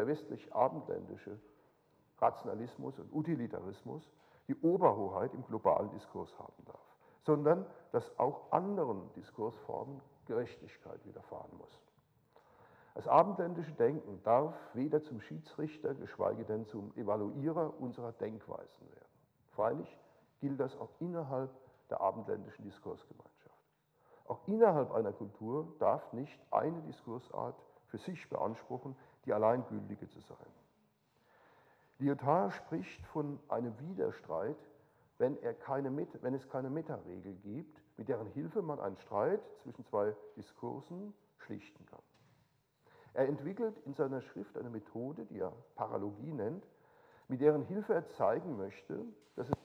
Rationalismus und Utilitarismus die Oberhoheit im globalen Diskurs haben darf, sondern dass auch anderen Diskursformen Gerechtigkeit widerfahren muss. Das abendländische Denken darf weder zum Schiedsrichter, geschweige denn zum Evaluierer unserer Denkweisen werden. Freilich gilt das auch innerhalb der abendländischen Diskursgemeinschaft. Auch innerhalb einer Kultur darf nicht eine Diskursart für sich beanspruchen, die alleingültige zu sein. Lyotard spricht von einem Widerstreit, wenn es keine Metaregel gibt, mit deren Hilfe man einen Streit zwischen zwei Diskursen schlichten kann. Er entwickelt in seiner Schrift eine Methode, die er Paralogie nennt, mit deren Hilfe er zeigen möchte, dass es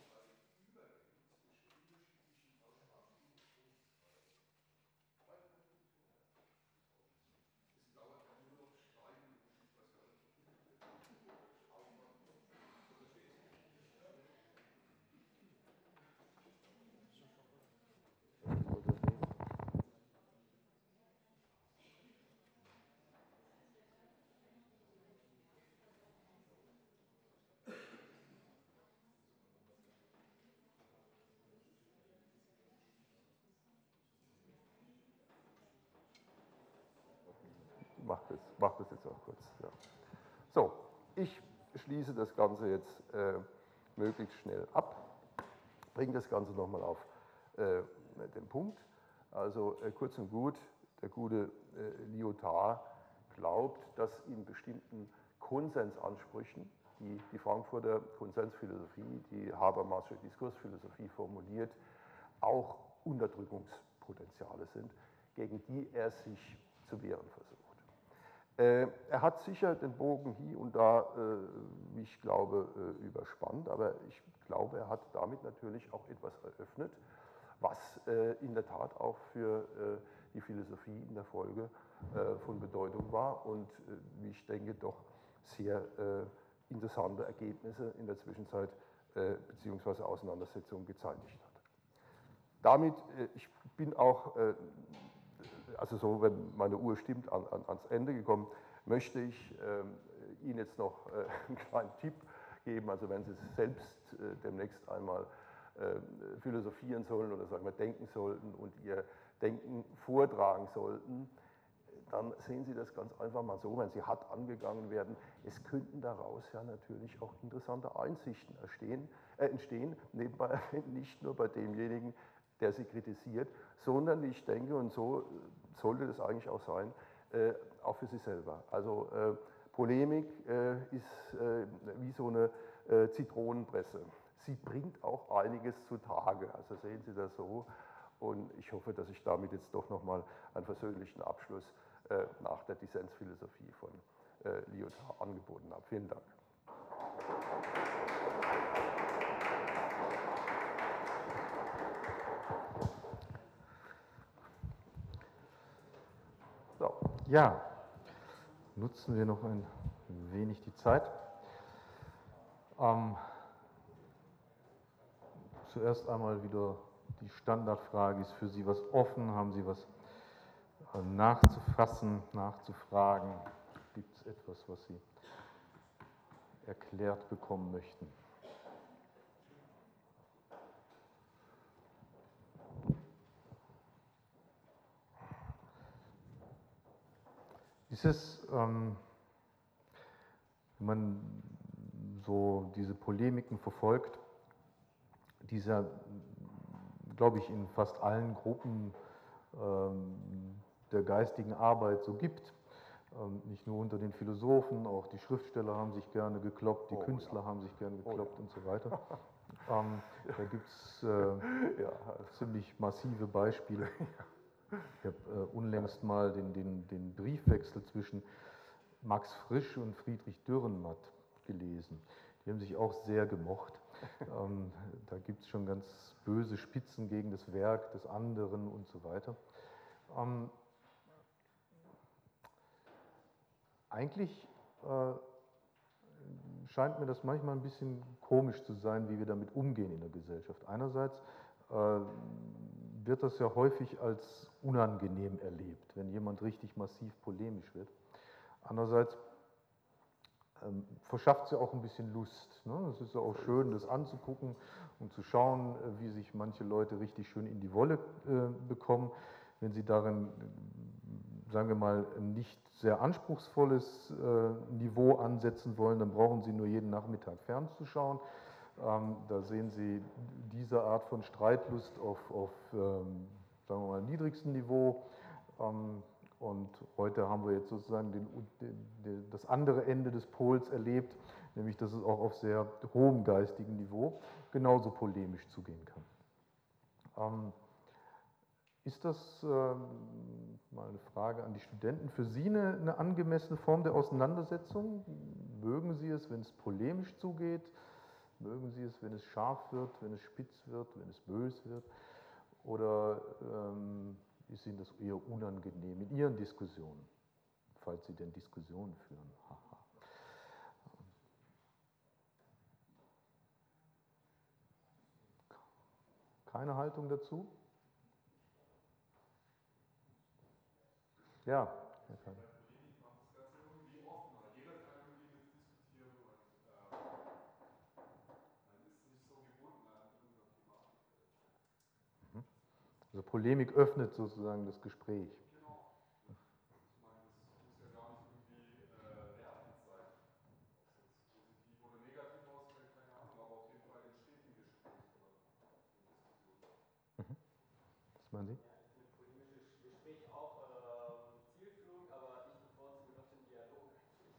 macht das jetzt auch kurz. Ja. So, ich schließe das Ganze jetzt möglichst schnell ab, bringe das Ganze nochmal auf den Punkt. Also kurz und gut, der gute Lyotard glaubt, dass in bestimmten Konsensansprüchen, die die Frankfurter Konsensphilosophie, die Habermasche Diskursphilosophie formuliert, auch Unterdrückungspotenziale sind, gegen die er sich zu wehren versucht. Er hat sicher den Bogen hier und da, wie ich glaube, überspannt, aber ich glaube, er hat damit natürlich auch etwas eröffnet, was in der Tat auch für die Philosophie in der Folge von Bedeutung war und, wie ich denke, doch sehr interessante Ergebnisse in der Zwischenzeit beziehungsweise Auseinandersetzungen gezeitigt hat. Damit, ich bin auch also so, wenn meine Uhr stimmt, ans Ende gekommen, möchte ich Ihnen jetzt noch einen kleinen Tipp geben. Also wenn Sie selbst demnächst einmal philosophieren sollen oder sagen wir denken sollten und Ihr Denken vortragen sollten, dann sehen Sie das ganz einfach mal so, wenn Sie hart angegangen werden, es könnten daraus ja natürlich auch interessante Einsichten entstehen, nebenbei nicht nur bei demjenigen, der Sie kritisiert, sondern ich denke, und so sollte das eigentlich auch sein, auch für Sie selber. Also Polemik ist wie so eine Zitronenpresse. Sie bringt auch einiges zutage, also sehen Sie das so. Und ich hoffe, dass ich damit jetzt doch nochmal einen versöhnlichen Abschluss nach der Dissensphilosophie von Lyotard angeboten habe. Vielen Dank. So. Ja, nutzen wir noch ein wenig die Zeit. Zuerst einmal wieder die Standardfrage, ist für Sie was offen? Haben Sie was nachzufassen, nachzufragen? Gibt es etwas, was Sie erklärt bekommen möchten? Wenn man so diese Polemiken verfolgt, die es ja, glaube ich, in fast allen Gruppen der geistigen Arbeit so gibt, nicht nur unter den Philosophen, auch die Schriftsteller haben sich gerne gekloppt, die Künstler haben sich gerne gekloppt und so weiter. Da gibt es ziemlich massive Beispiele. Ich habe unlängst mal den Briefwechsel zwischen Max Frisch und Friedrich Dürrenmatt gelesen. Die haben sich auch sehr gemocht. Da gibt es schon ganz böse Spitzen gegen das Werk des anderen und so weiter. Eigentlich scheint mir das manchmal ein bisschen komisch zu sein, wie wir damit umgehen in der Gesellschaft. Einerseits wird das ja häufig als unangenehm erlebt, wenn jemand richtig massiv polemisch wird. Andererseits verschafft es ja auch ein bisschen Lust. Ne? Es ist ja auch schön, das anzugucken und zu schauen, wie sich manche Leute richtig schön in die Wolle bekommen, wenn sie darin, sagen wir mal, ein nicht sehr anspruchsvolles Niveau ansetzen wollen, dann brauchen sie nur jeden Nachmittag fernzuschauen. Da sehen Sie diese Art von Streitlust auf sagen wir mal, niedrigstem Niveau. Und heute haben wir jetzt sozusagen das andere Ende des Pols erlebt, nämlich dass es auch auf sehr hohem geistigen Niveau genauso polemisch zugehen kann. Ist das, mal eine Frage an die Studenten, für Sie eine angemessene Form der Auseinandersetzung? Mögen Sie es, wenn es polemisch zugeht? Mögen Sie es, wenn es scharf wird, wenn es spitz wird, wenn es bös wird? Oder ist Ihnen das eher unangenehm in Ihren Diskussionen, falls Sie denn Diskussionen führen? Haha. Keine Haltung dazu? Ja. Also Polemik öffnet sozusagen das Gespräch. Genau. Ich meine, das muss ja gar nicht irgendwie wertend sein. Ob es jetzt positiv oder negativ ausfällt, keine Ahnung, aber auf jeden Fall entsteht ein Gespräch oder eine Diskussion. Was meinen Sie? Ja, ich finde polemisches Gespräch auch zielführend, aber ich bevorzuge doch den Dialog eigentlich.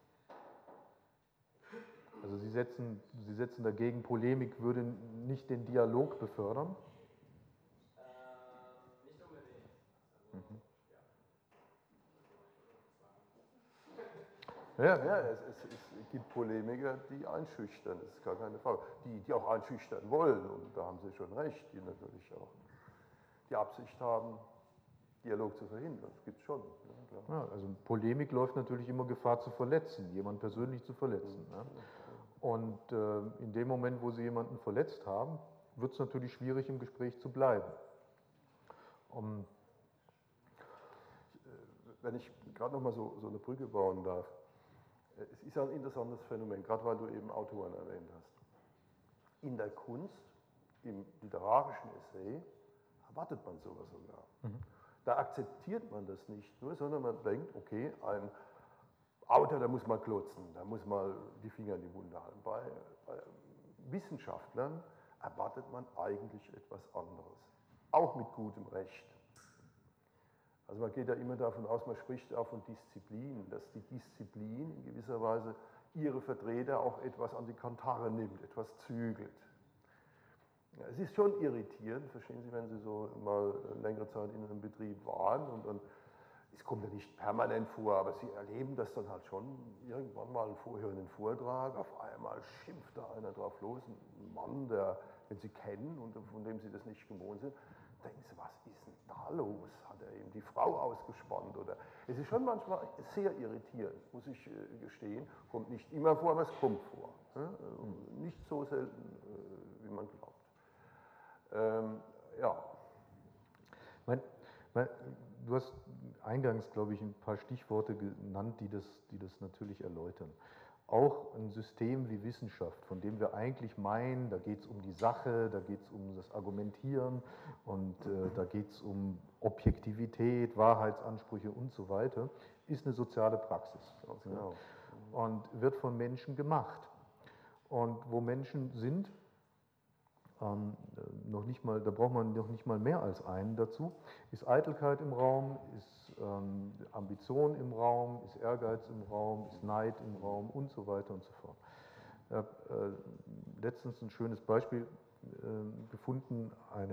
Also Sie setzen dagegen, Polemik würde nicht den Dialog befördern? Nicht unbedingt. Also, ja. Ja, es gibt Polemiker, die einschüchtern, das ist gar keine Frage. Die auch einschüchtern wollen, und da haben Sie schon recht, die natürlich auch die Absicht haben, Dialog zu verhindern. Das gibt es schon. Ja, klar. Ja, also Polemik läuft natürlich immer Gefahr zu verletzen, jemanden persönlich zu verletzen. Ne? Und in dem Moment, wo Sie jemanden verletzt haben, wird es natürlich schwierig, im Gespräch zu bleiben. Wenn ich gerade noch mal so eine Brücke bauen darf, es ist ja ein interessantes Phänomen, gerade weil du eben Autoren erwähnt hast. In der Kunst, im literarischen Essay, erwartet man sowas sogar. Da akzeptiert man das nicht nur, sondern man denkt, okay, ein Autor, der muss mal klotzen, der muss mal die Finger in die Wunde halten. Bei Wissenschaftlern erwartet man eigentlich etwas anderes, auch mit gutem Recht. Also man geht ja immer davon aus, man spricht auch von Disziplin, dass die Disziplin in gewisser Weise ihre Vertreter auch etwas an die Kantare nimmt, etwas zügelt. Ja, es ist schon irritierend, verstehen Sie, wenn Sie so mal längere Zeit in einem Betrieb waren und dann, es kommt ja nicht permanent vor, aber Sie erleben das dann halt schon irgendwann mal vorher einen Vortrag, auf einmal schimpft da einer drauf los, ein Mann, den Sie kennen und von dem Sie das nicht gewohnt sind. Denken Sie, was ist denn da los? Hat er eben die Frau ausgespannt? Oder? Es ist schon manchmal sehr irritierend, muss ich gestehen. Kommt nicht immer vor, aber es kommt vor. Nicht so selten, wie man glaubt. Ja. Du hast eingangs, glaube ich, ein paar Stichworte genannt, die das natürlich erläutern. Auch ein System wie Wissenschaft, von dem wir eigentlich meinen, da geht es um die Sache, da geht es um das Argumentieren und da geht es um Objektivität, Wahrheitsansprüche und so weiter, ist eine soziale Praxis. Genau. Und wird von Menschen gemacht. Und wo Menschen sind, noch nicht mal, da braucht man noch nicht mal mehr als einen dazu, ist Eitelkeit im Raum, ist Ambition im Raum, ist Ehrgeiz im Raum, ist Neid im Raum und so weiter und so fort. Ich habe letztens ein schönes Beispiel gefunden,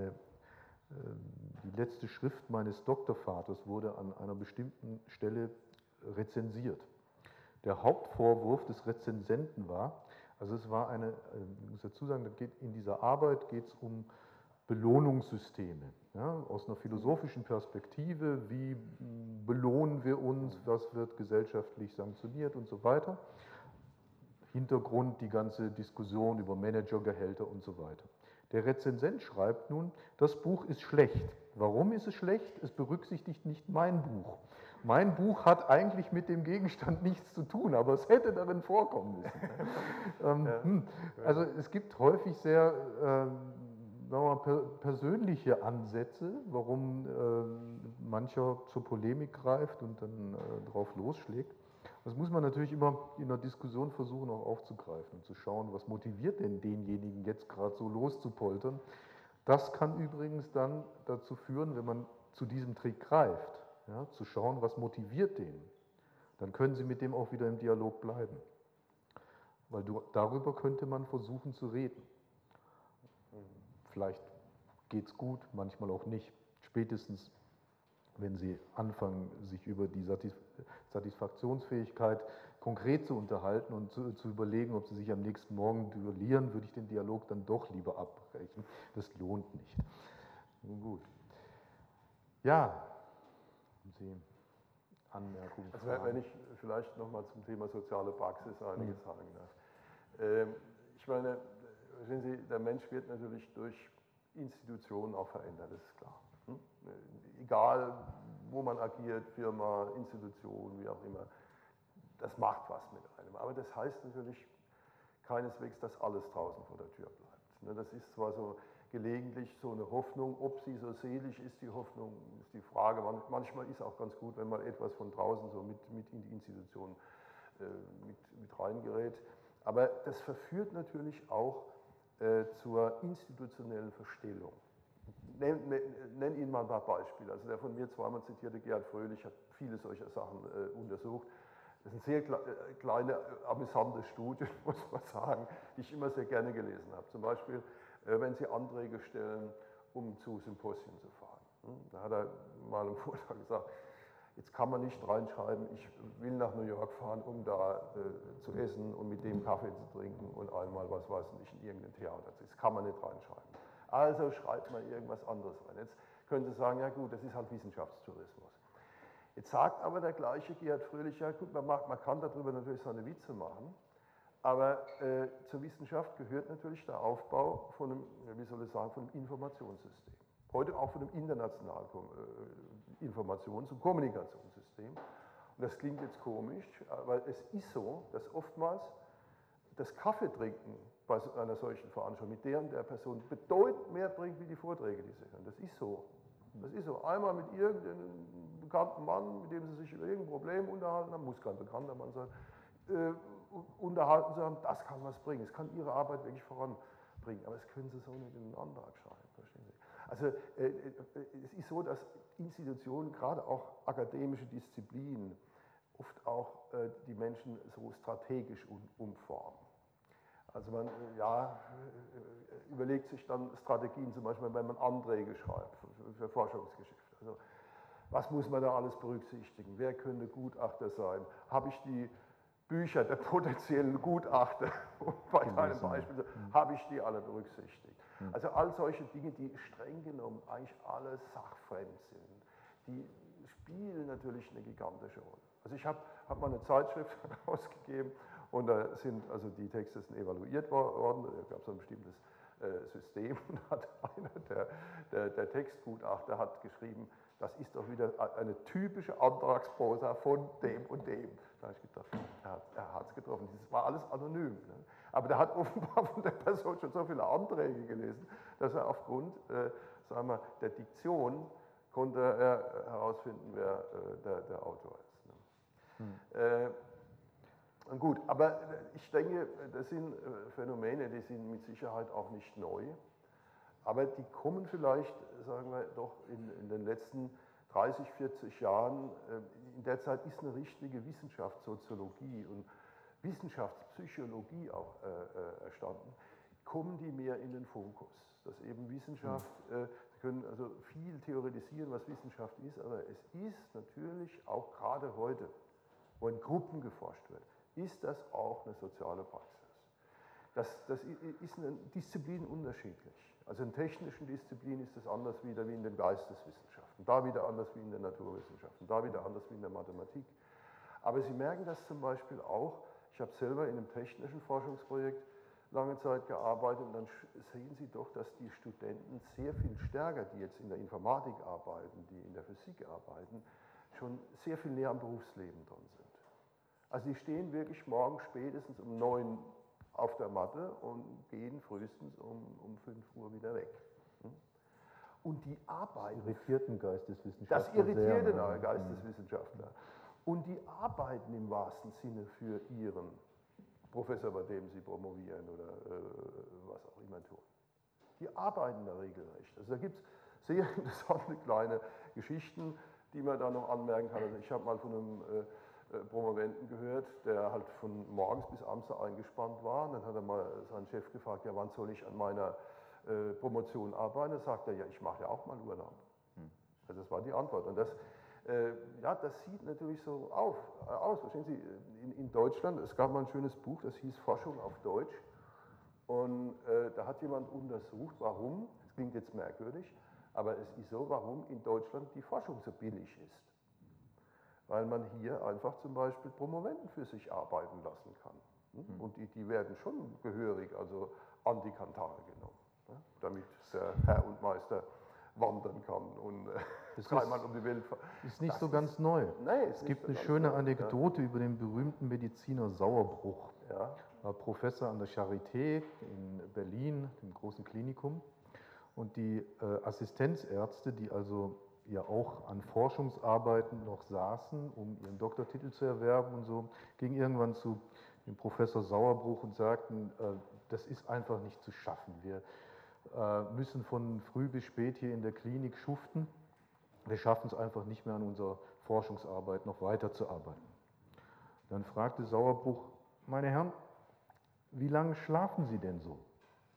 die letzte Schrift meines Doktorvaters wurde an einer bestimmten Stelle rezensiert. Der Hauptvorwurf des Rezensenten war, also es war ich muss dazu sagen, in dieser Arbeit geht es um Belohnungssysteme. Ja, aus einer philosophischen Perspektive, wie belohnen wir uns, was wird gesellschaftlich sanktioniert und so weiter. Hintergrund die ganze Diskussion über Managergehälter und so weiter. Der Rezensent schreibt nun, das Buch ist schlecht. Warum ist es schlecht? Es berücksichtigt nicht mein Buch. Mein Buch hat eigentlich mit dem Gegenstand nichts zu tun, aber es hätte darin vorkommen müssen. Also es gibt häufig sehr sagen wir mal, persönliche Ansätze, warum mancher zur Polemik greift und dann drauf losschlägt. Das muss man natürlich immer in der Diskussion versuchen auch aufzugreifen und zu schauen, was motiviert denn denjenigen jetzt gerade so loszupoltern. Das kann übrigens dann dazu führen, wenn man zu diesem Trick greift, ja, zu schauen, was motiviert den. Dann können Sie mit dem auch wieder im Dialog bleiben. Weil darüber könnte man versuchen zu reden. Vielleicht geht es gut, manchmal auch nicht. Spätestens, wenn Sie anfangen, sich über die Satisfaktionsfähigkeit konkret zu unterhalten und zu überlegen, ob Sie sich am nächsten Morgen duellieren, würde ich den Dialog dann doch lieber abbrechen. Das lohnt nicht. Nun gut. Ja, haben Sie Anmerkungen? Also wenn ich vielleicht nochmal zum Thema soziale Praxis einiges sagen darf. Ich meine, sehen Sie, der Mensch wird natürlich durch Institutionen auch verändert, das ist klar. Egal, wo man agiert, Firma, Institution, wie auch immer, das macht was mit einem. Aber das heißt natürlich keineswegs, dass alles draußen vor der Tür bleibt. Das ist zwar so gelegentlich so eine Hoffnung, ob sie so selig ist, die Hoffnung, ist die Frage. Manchmal ist auch ganz gut, wenn man etwas von draußen so mit in die Institution mit reingerät. Aber das verführt natürlich auch zur institutionellen Verstellung. Nenn Ihnen mal ein paar Beispiele. Also der von mir zweimal zitierte Gerhard Fröhlich hat viele solcher Sachen untersucht. Das ist eine sehr kleine, amüsante Studie, muss man sagen, die ich immer sehr gerne gelesen habe. Zum Beispiel, wenn Sie Anträge stellen, um zu Symposien zu fahren. Da hat er mal im Vortrag gesagt, jetzt kann man nicht reinschreiben, ich will nach New York fahren, um da zu essen und mit dem Kaffee zu trinken und einmal, was weiß ich, in irgendein Theater. Das kann man nicht reinschreiben. Also schreibt man irgendwas anderes rein. Jetzt können Sie sagen, ja gut, das ist halt Wissenschaftstourismus. Jetzt sagt aber der gleiche Gerhard Fröhlich, ja gut, man kann darüber natürlich seine Witze machen, aber zur Wissenschaft gehört natürlich der Aufbau von einem, wie soll ich sagen, von einem Informationssystem. Heute auch von einem internationalen Informations- und Kommunikationssystem. Und das klingt jetzt komisch, aber es ist so, dass oftmals das Kaffeetrinken bei einer solchen Veranstaltung mit der Person bedeutend mehr bringt, wie die Vorträge, die sie hören. Das ist so. Das ist so. Einmal mit irgendeinem bekannten Mann, mit dem Sie sich über irgendein Problem unterhalten haben, muss kein bekannter Mann sein, unterhalten zu haben, das kann was bringen. Es kann Ihre Arbeit wirklich voranbringen. Aber das können Sie so nicht in einen Antrag schreiben. Verstehen Sie? Also es ist so, dass Institutionen, gerade auch akademische Disziplinen, oft auch die Menschen so strategisch umformen. Also man überlegt sich dann Strategien, zum Beispiel wenn man Anträge schreibt für Forschungsgeschäfte. Also was muss man da alles berücksichtigen? Wer könnte Gutachter sein? Habe ich die Bücher der potenziellen Gutachter, bei deinem Beispiel, habe ich die alle berücksichtigt? Also all solche Dinge, die streng genommen eigentlich alle sachfremd sind, die spielen natürlich eine gigantische Rolle. Also ich habe mal eine Zeitschrift herausgegeben und da sind, also die Texte sind evaluiert worden, da gab es ein bestimmtes System und hat einer der Textgutachter hat geschrieben, das ist doch wieder eine typische Antragsprosa von dem und dem. Da habe ich gedacht, er hat es getroffen. Das war alles anonym. Ne? Aber der hat offenbar von der Person schon so viele Anträge gelesen, dass er aufgrund sagen wir, der Diktion konnte er herausfinden, wer der Autor ist. Ne? Gut, aber ich denke, das sind Phänomene, die sind mit Sicherheit auch nicht neu. Aber die kommen vielleicht, sagen wir doch, in den letzten 30, 40 Jahren, in der Zeit ist eine richtige Wissenschaftssoziologie und Wissenschaftspsychologie auch erstanden, kommen die mehr in den Fokus. Dass eben Wissenschaft, Sie können also viel theoretisieren, was Wissenschaft ist, aber es ist natürlich auch gerade heute, wo in Gruppen geforscht wird, ist das auch eine soziale Praxis. Das ist in den Disziplinen unterschiedlich. Also in technischen Disziplinen ist es anders wieder wie in den Geisteswissenschaften, da wieder anders wie in den Naturwissenschaften, da wieder anders wie in der Mathematik. Aber Sie merken das zum Beispiel auch, ich habe selber in einem technischen Forschungsprojekt lange Zeit gearbeitet und dann sehen Sie doch, dass die Studenten sehr viel stärker, die jetzt in der Informatik arbeiten, die in der Physik arbeiten, schon sehr viel näher am Berufsleben dran sind. Also die stehen wirklich morgens spätestens um 9 auf der Matte und gehen frühestens um 5 Uhr wieder weg. Und die arbeiten. Das irritiert einen Geisteswissenschaftler. Das irritiert sehr, einen Geisteswissenschaftler. Und die arbeiten im wahrsten Sinne für ihren Professor, bei dem sie promovieren oder was auch immer tun. Die arbeiten da regelrecht. Also da gibt es sehr interessante kleine Geschichten, die man da noch anmerken kann. Also ich habe mal von einem Promoventen gehört, der halt von morgens bis abends eingespannt war. Und dann hat er mal seinen Chef gefragt, ja, wann soll ich an meiner Promotion arbeiten? Da sagt er, ja, ich mache ja auch mal Urlaub. Also das war die Antwort. Und das, ja, das sieht natürlich so aus. Verstehen Sie, in Deutschland, es gab mal ein schönes Buch, das hieß Forschung auf Deutsch. Und da hat jemand untersucht, warum, das klingt jetzt merkwürdig, aber es ist so, warum in Deutschland die Forschung so billig ist. Weil man hier einfach zum Beispiel Promoventen für sich arbeiten lassen kann. Und die werden schon gehörig, also an die Kantare genommen, damit der Herr und Meister wandern kann und dreimal um die Welt fahren. Ist nicht so ganz neu. Nee, es gibt eine schöne Anekdote über den berühmten Mediziner Sauerbruch. Ja. War Professor an der Charité in Berlin, dem großen Klinikum. Und die Assistenzärzte, die also ja auch an Forschungsarbeiten noch saßen, um ihren Doktortitel zu erwerben und so, gingen irgendwann zu dem Professor Sauerbruch und sagten, das ist einfach nicht zu schaffen. Wir müssen von früh bis spät hier in der Klinik schuften. Wir schaffen es einfach nicht mehr, an unserer Forschungsarbeit noch weiterzuarbeiten. Dann fragte Sauerbruch, meine Herren, wie lange schlafen Sie denn so?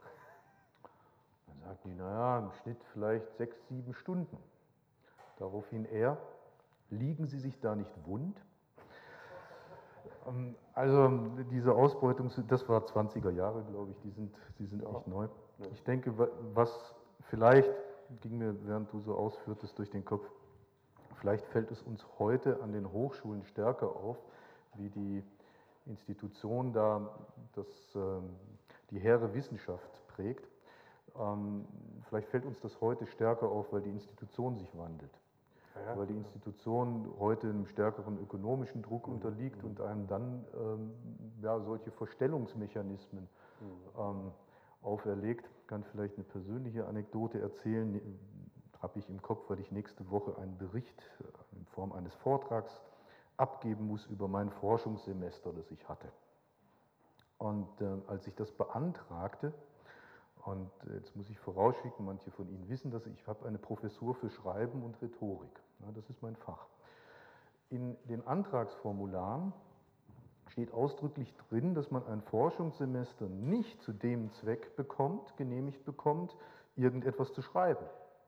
Dann sagten die, naja, im Schnitt vielleicht 6, 7 Stunden. Daraufhin er, liegen Sie sich da nicht wund? Also diese Ausbeutung, das war 20er Jahre, glaube ich, die sind Ja. nicht neu. Ja. Ich denke, was vielleicht, ging mir, während du so ausführtest, durch den Kopf, vielleicht fällt es uns heute an den Hochschulen stärker auf, wie die Institution da die hehre Wissenschaft prägt. Vielleicht fällt uns das heute stärker auf, weil die Institution sich wandelt. Ja, weil die Institution heute einem stärkeren ökonomischen Druck unterliegt und einem dann ja, solche Verstellungsmechanismen auferlegt. Ich kann vielleicht eine persönliche Anekdote erzählen, habe ich im Kopf, weil ich nächste Woche einen Bericht in Form eines Vortrags abgeben muss über mein Forschungssemester, das ich hatte. Und als ich das beantragte, und jetzt muss ich vorausschicken, manche von Ihnen wissen das, ich habe eine Professur für Schreiben und Rhetorik. Ja, das ist mein Fach. In den Antragsformularen steht ausdrücklich drin, dass man ein Forschungssemester nicht zu dem Zweck bekommt, genehmigt bekommt, irgendetwas zu schreiben.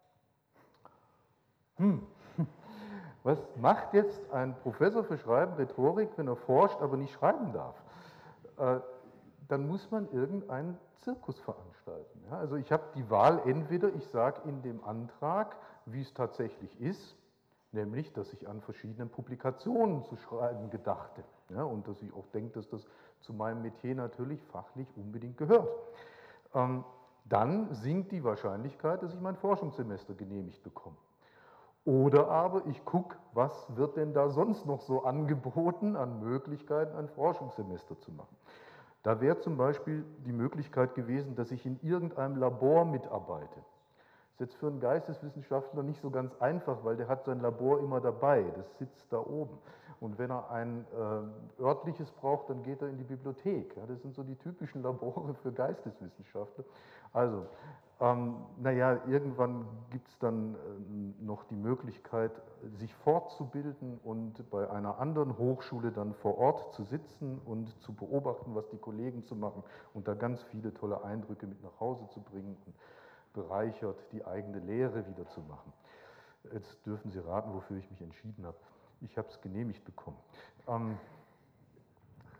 Was macht jetzt ein Professor für Schreiben, Rhetorik, wenn er forscht, aber nicht schreiben darf? Dann muss man irgendeinen Zirkus veranstalten. Ja, also ich habe die Wahl, entweder ich sage in dem Antrag, wie es tatsächlich ist, nämlich, dass ich an verschiedenen Publikationen zu schreiben gedachte. Ja, und dass ich auch denke, dass das zu meinem Metier natürlich fachlich unbedingt gehört. Dann sinkt die Wahrscheinlichkeit, dass ich mein Forschungssemester genehmigt bekomme. Oder aber ich gucke, was wird denn da sonst noch so angeboten an Möglichkeiten, ein Forschungssemester zu machen. Da wäre zum Beispiel die Möglichkeit gewesen, dass ich in irgendeinem Labor mitarbeite. Das ist jetzt für einen Geisteswissenschaftler nicht so ganz einfach, weil der hat sein Labor immer dabei, das sitzt da oben. Und wenn er ein örtliches braucht, dann geht er in die Bibliothek. Ja, das sind so die typischen Labore für Geisteswissenschaftler. Also, naja, irgendwann gibt es dann noch die Möglichkeit, sich fortzubilden und bei einer anderen Hochschule dann vor Ort zu sitzen und zu beobachten, was die Kollegen zu machen und da ganz viele tolle Eindrücke mit nach Hause zu bringen und bereichert die eigene Lehre wieder zu machen. Jetzt dürfen Sie raten, wofür ich mich entschieden habe. Ich habe es genehmigt bekommen.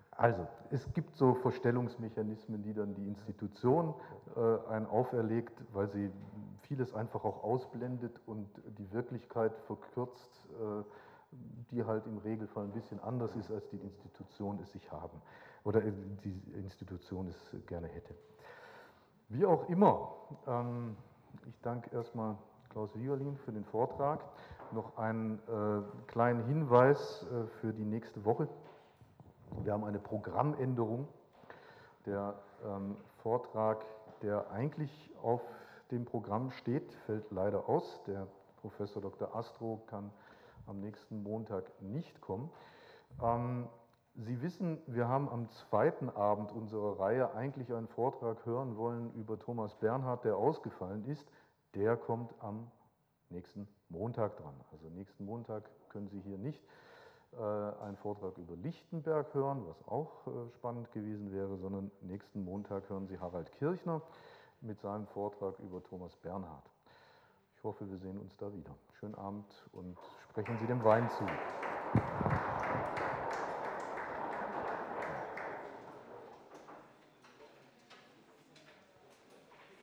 Also, es gibt so Verstellungsmechanismen, die dann die Institution einen auferlegt, weil sie vieles einfach auch ausblendet und die Wirklichkeit verkürzt, die halt im Regelfall ein bisschen anders ist, als die Institution es sich haben oder die Institution es gerne hätte. Wie auch immer, ich danke erstmal Klaus Wiegerlin für den Vortrag. Noch einen kleinen Hinweis für die nächste Woche. Wir haben eine Programmänderung. Der Vortrag, der eigentlich auf dem Programm steht, fällt leider aus. Der Professor Dr. Astro kann am nächsten Montag nicht kommen. Sie wissen, wir haben am zweiten Abend unserer Reihe eigentlich einen Vortrag hören wollen über Thomas Bernhard, der ausgefallen ist. Der kommt am nächsten Montag dran. Also nächsten Montag können Sie hier nicht einen Vortrag über Lichtenberg hören, was auch spannend gewesen wäre, sondern nächsten Montag hören Sie Harald Kirchner mit seinem Vortrag über Thomas Bernhard. Ich hoffe, wir sehen uns da wieder. Schönen Abend und sprechen Sie dem Wein zu.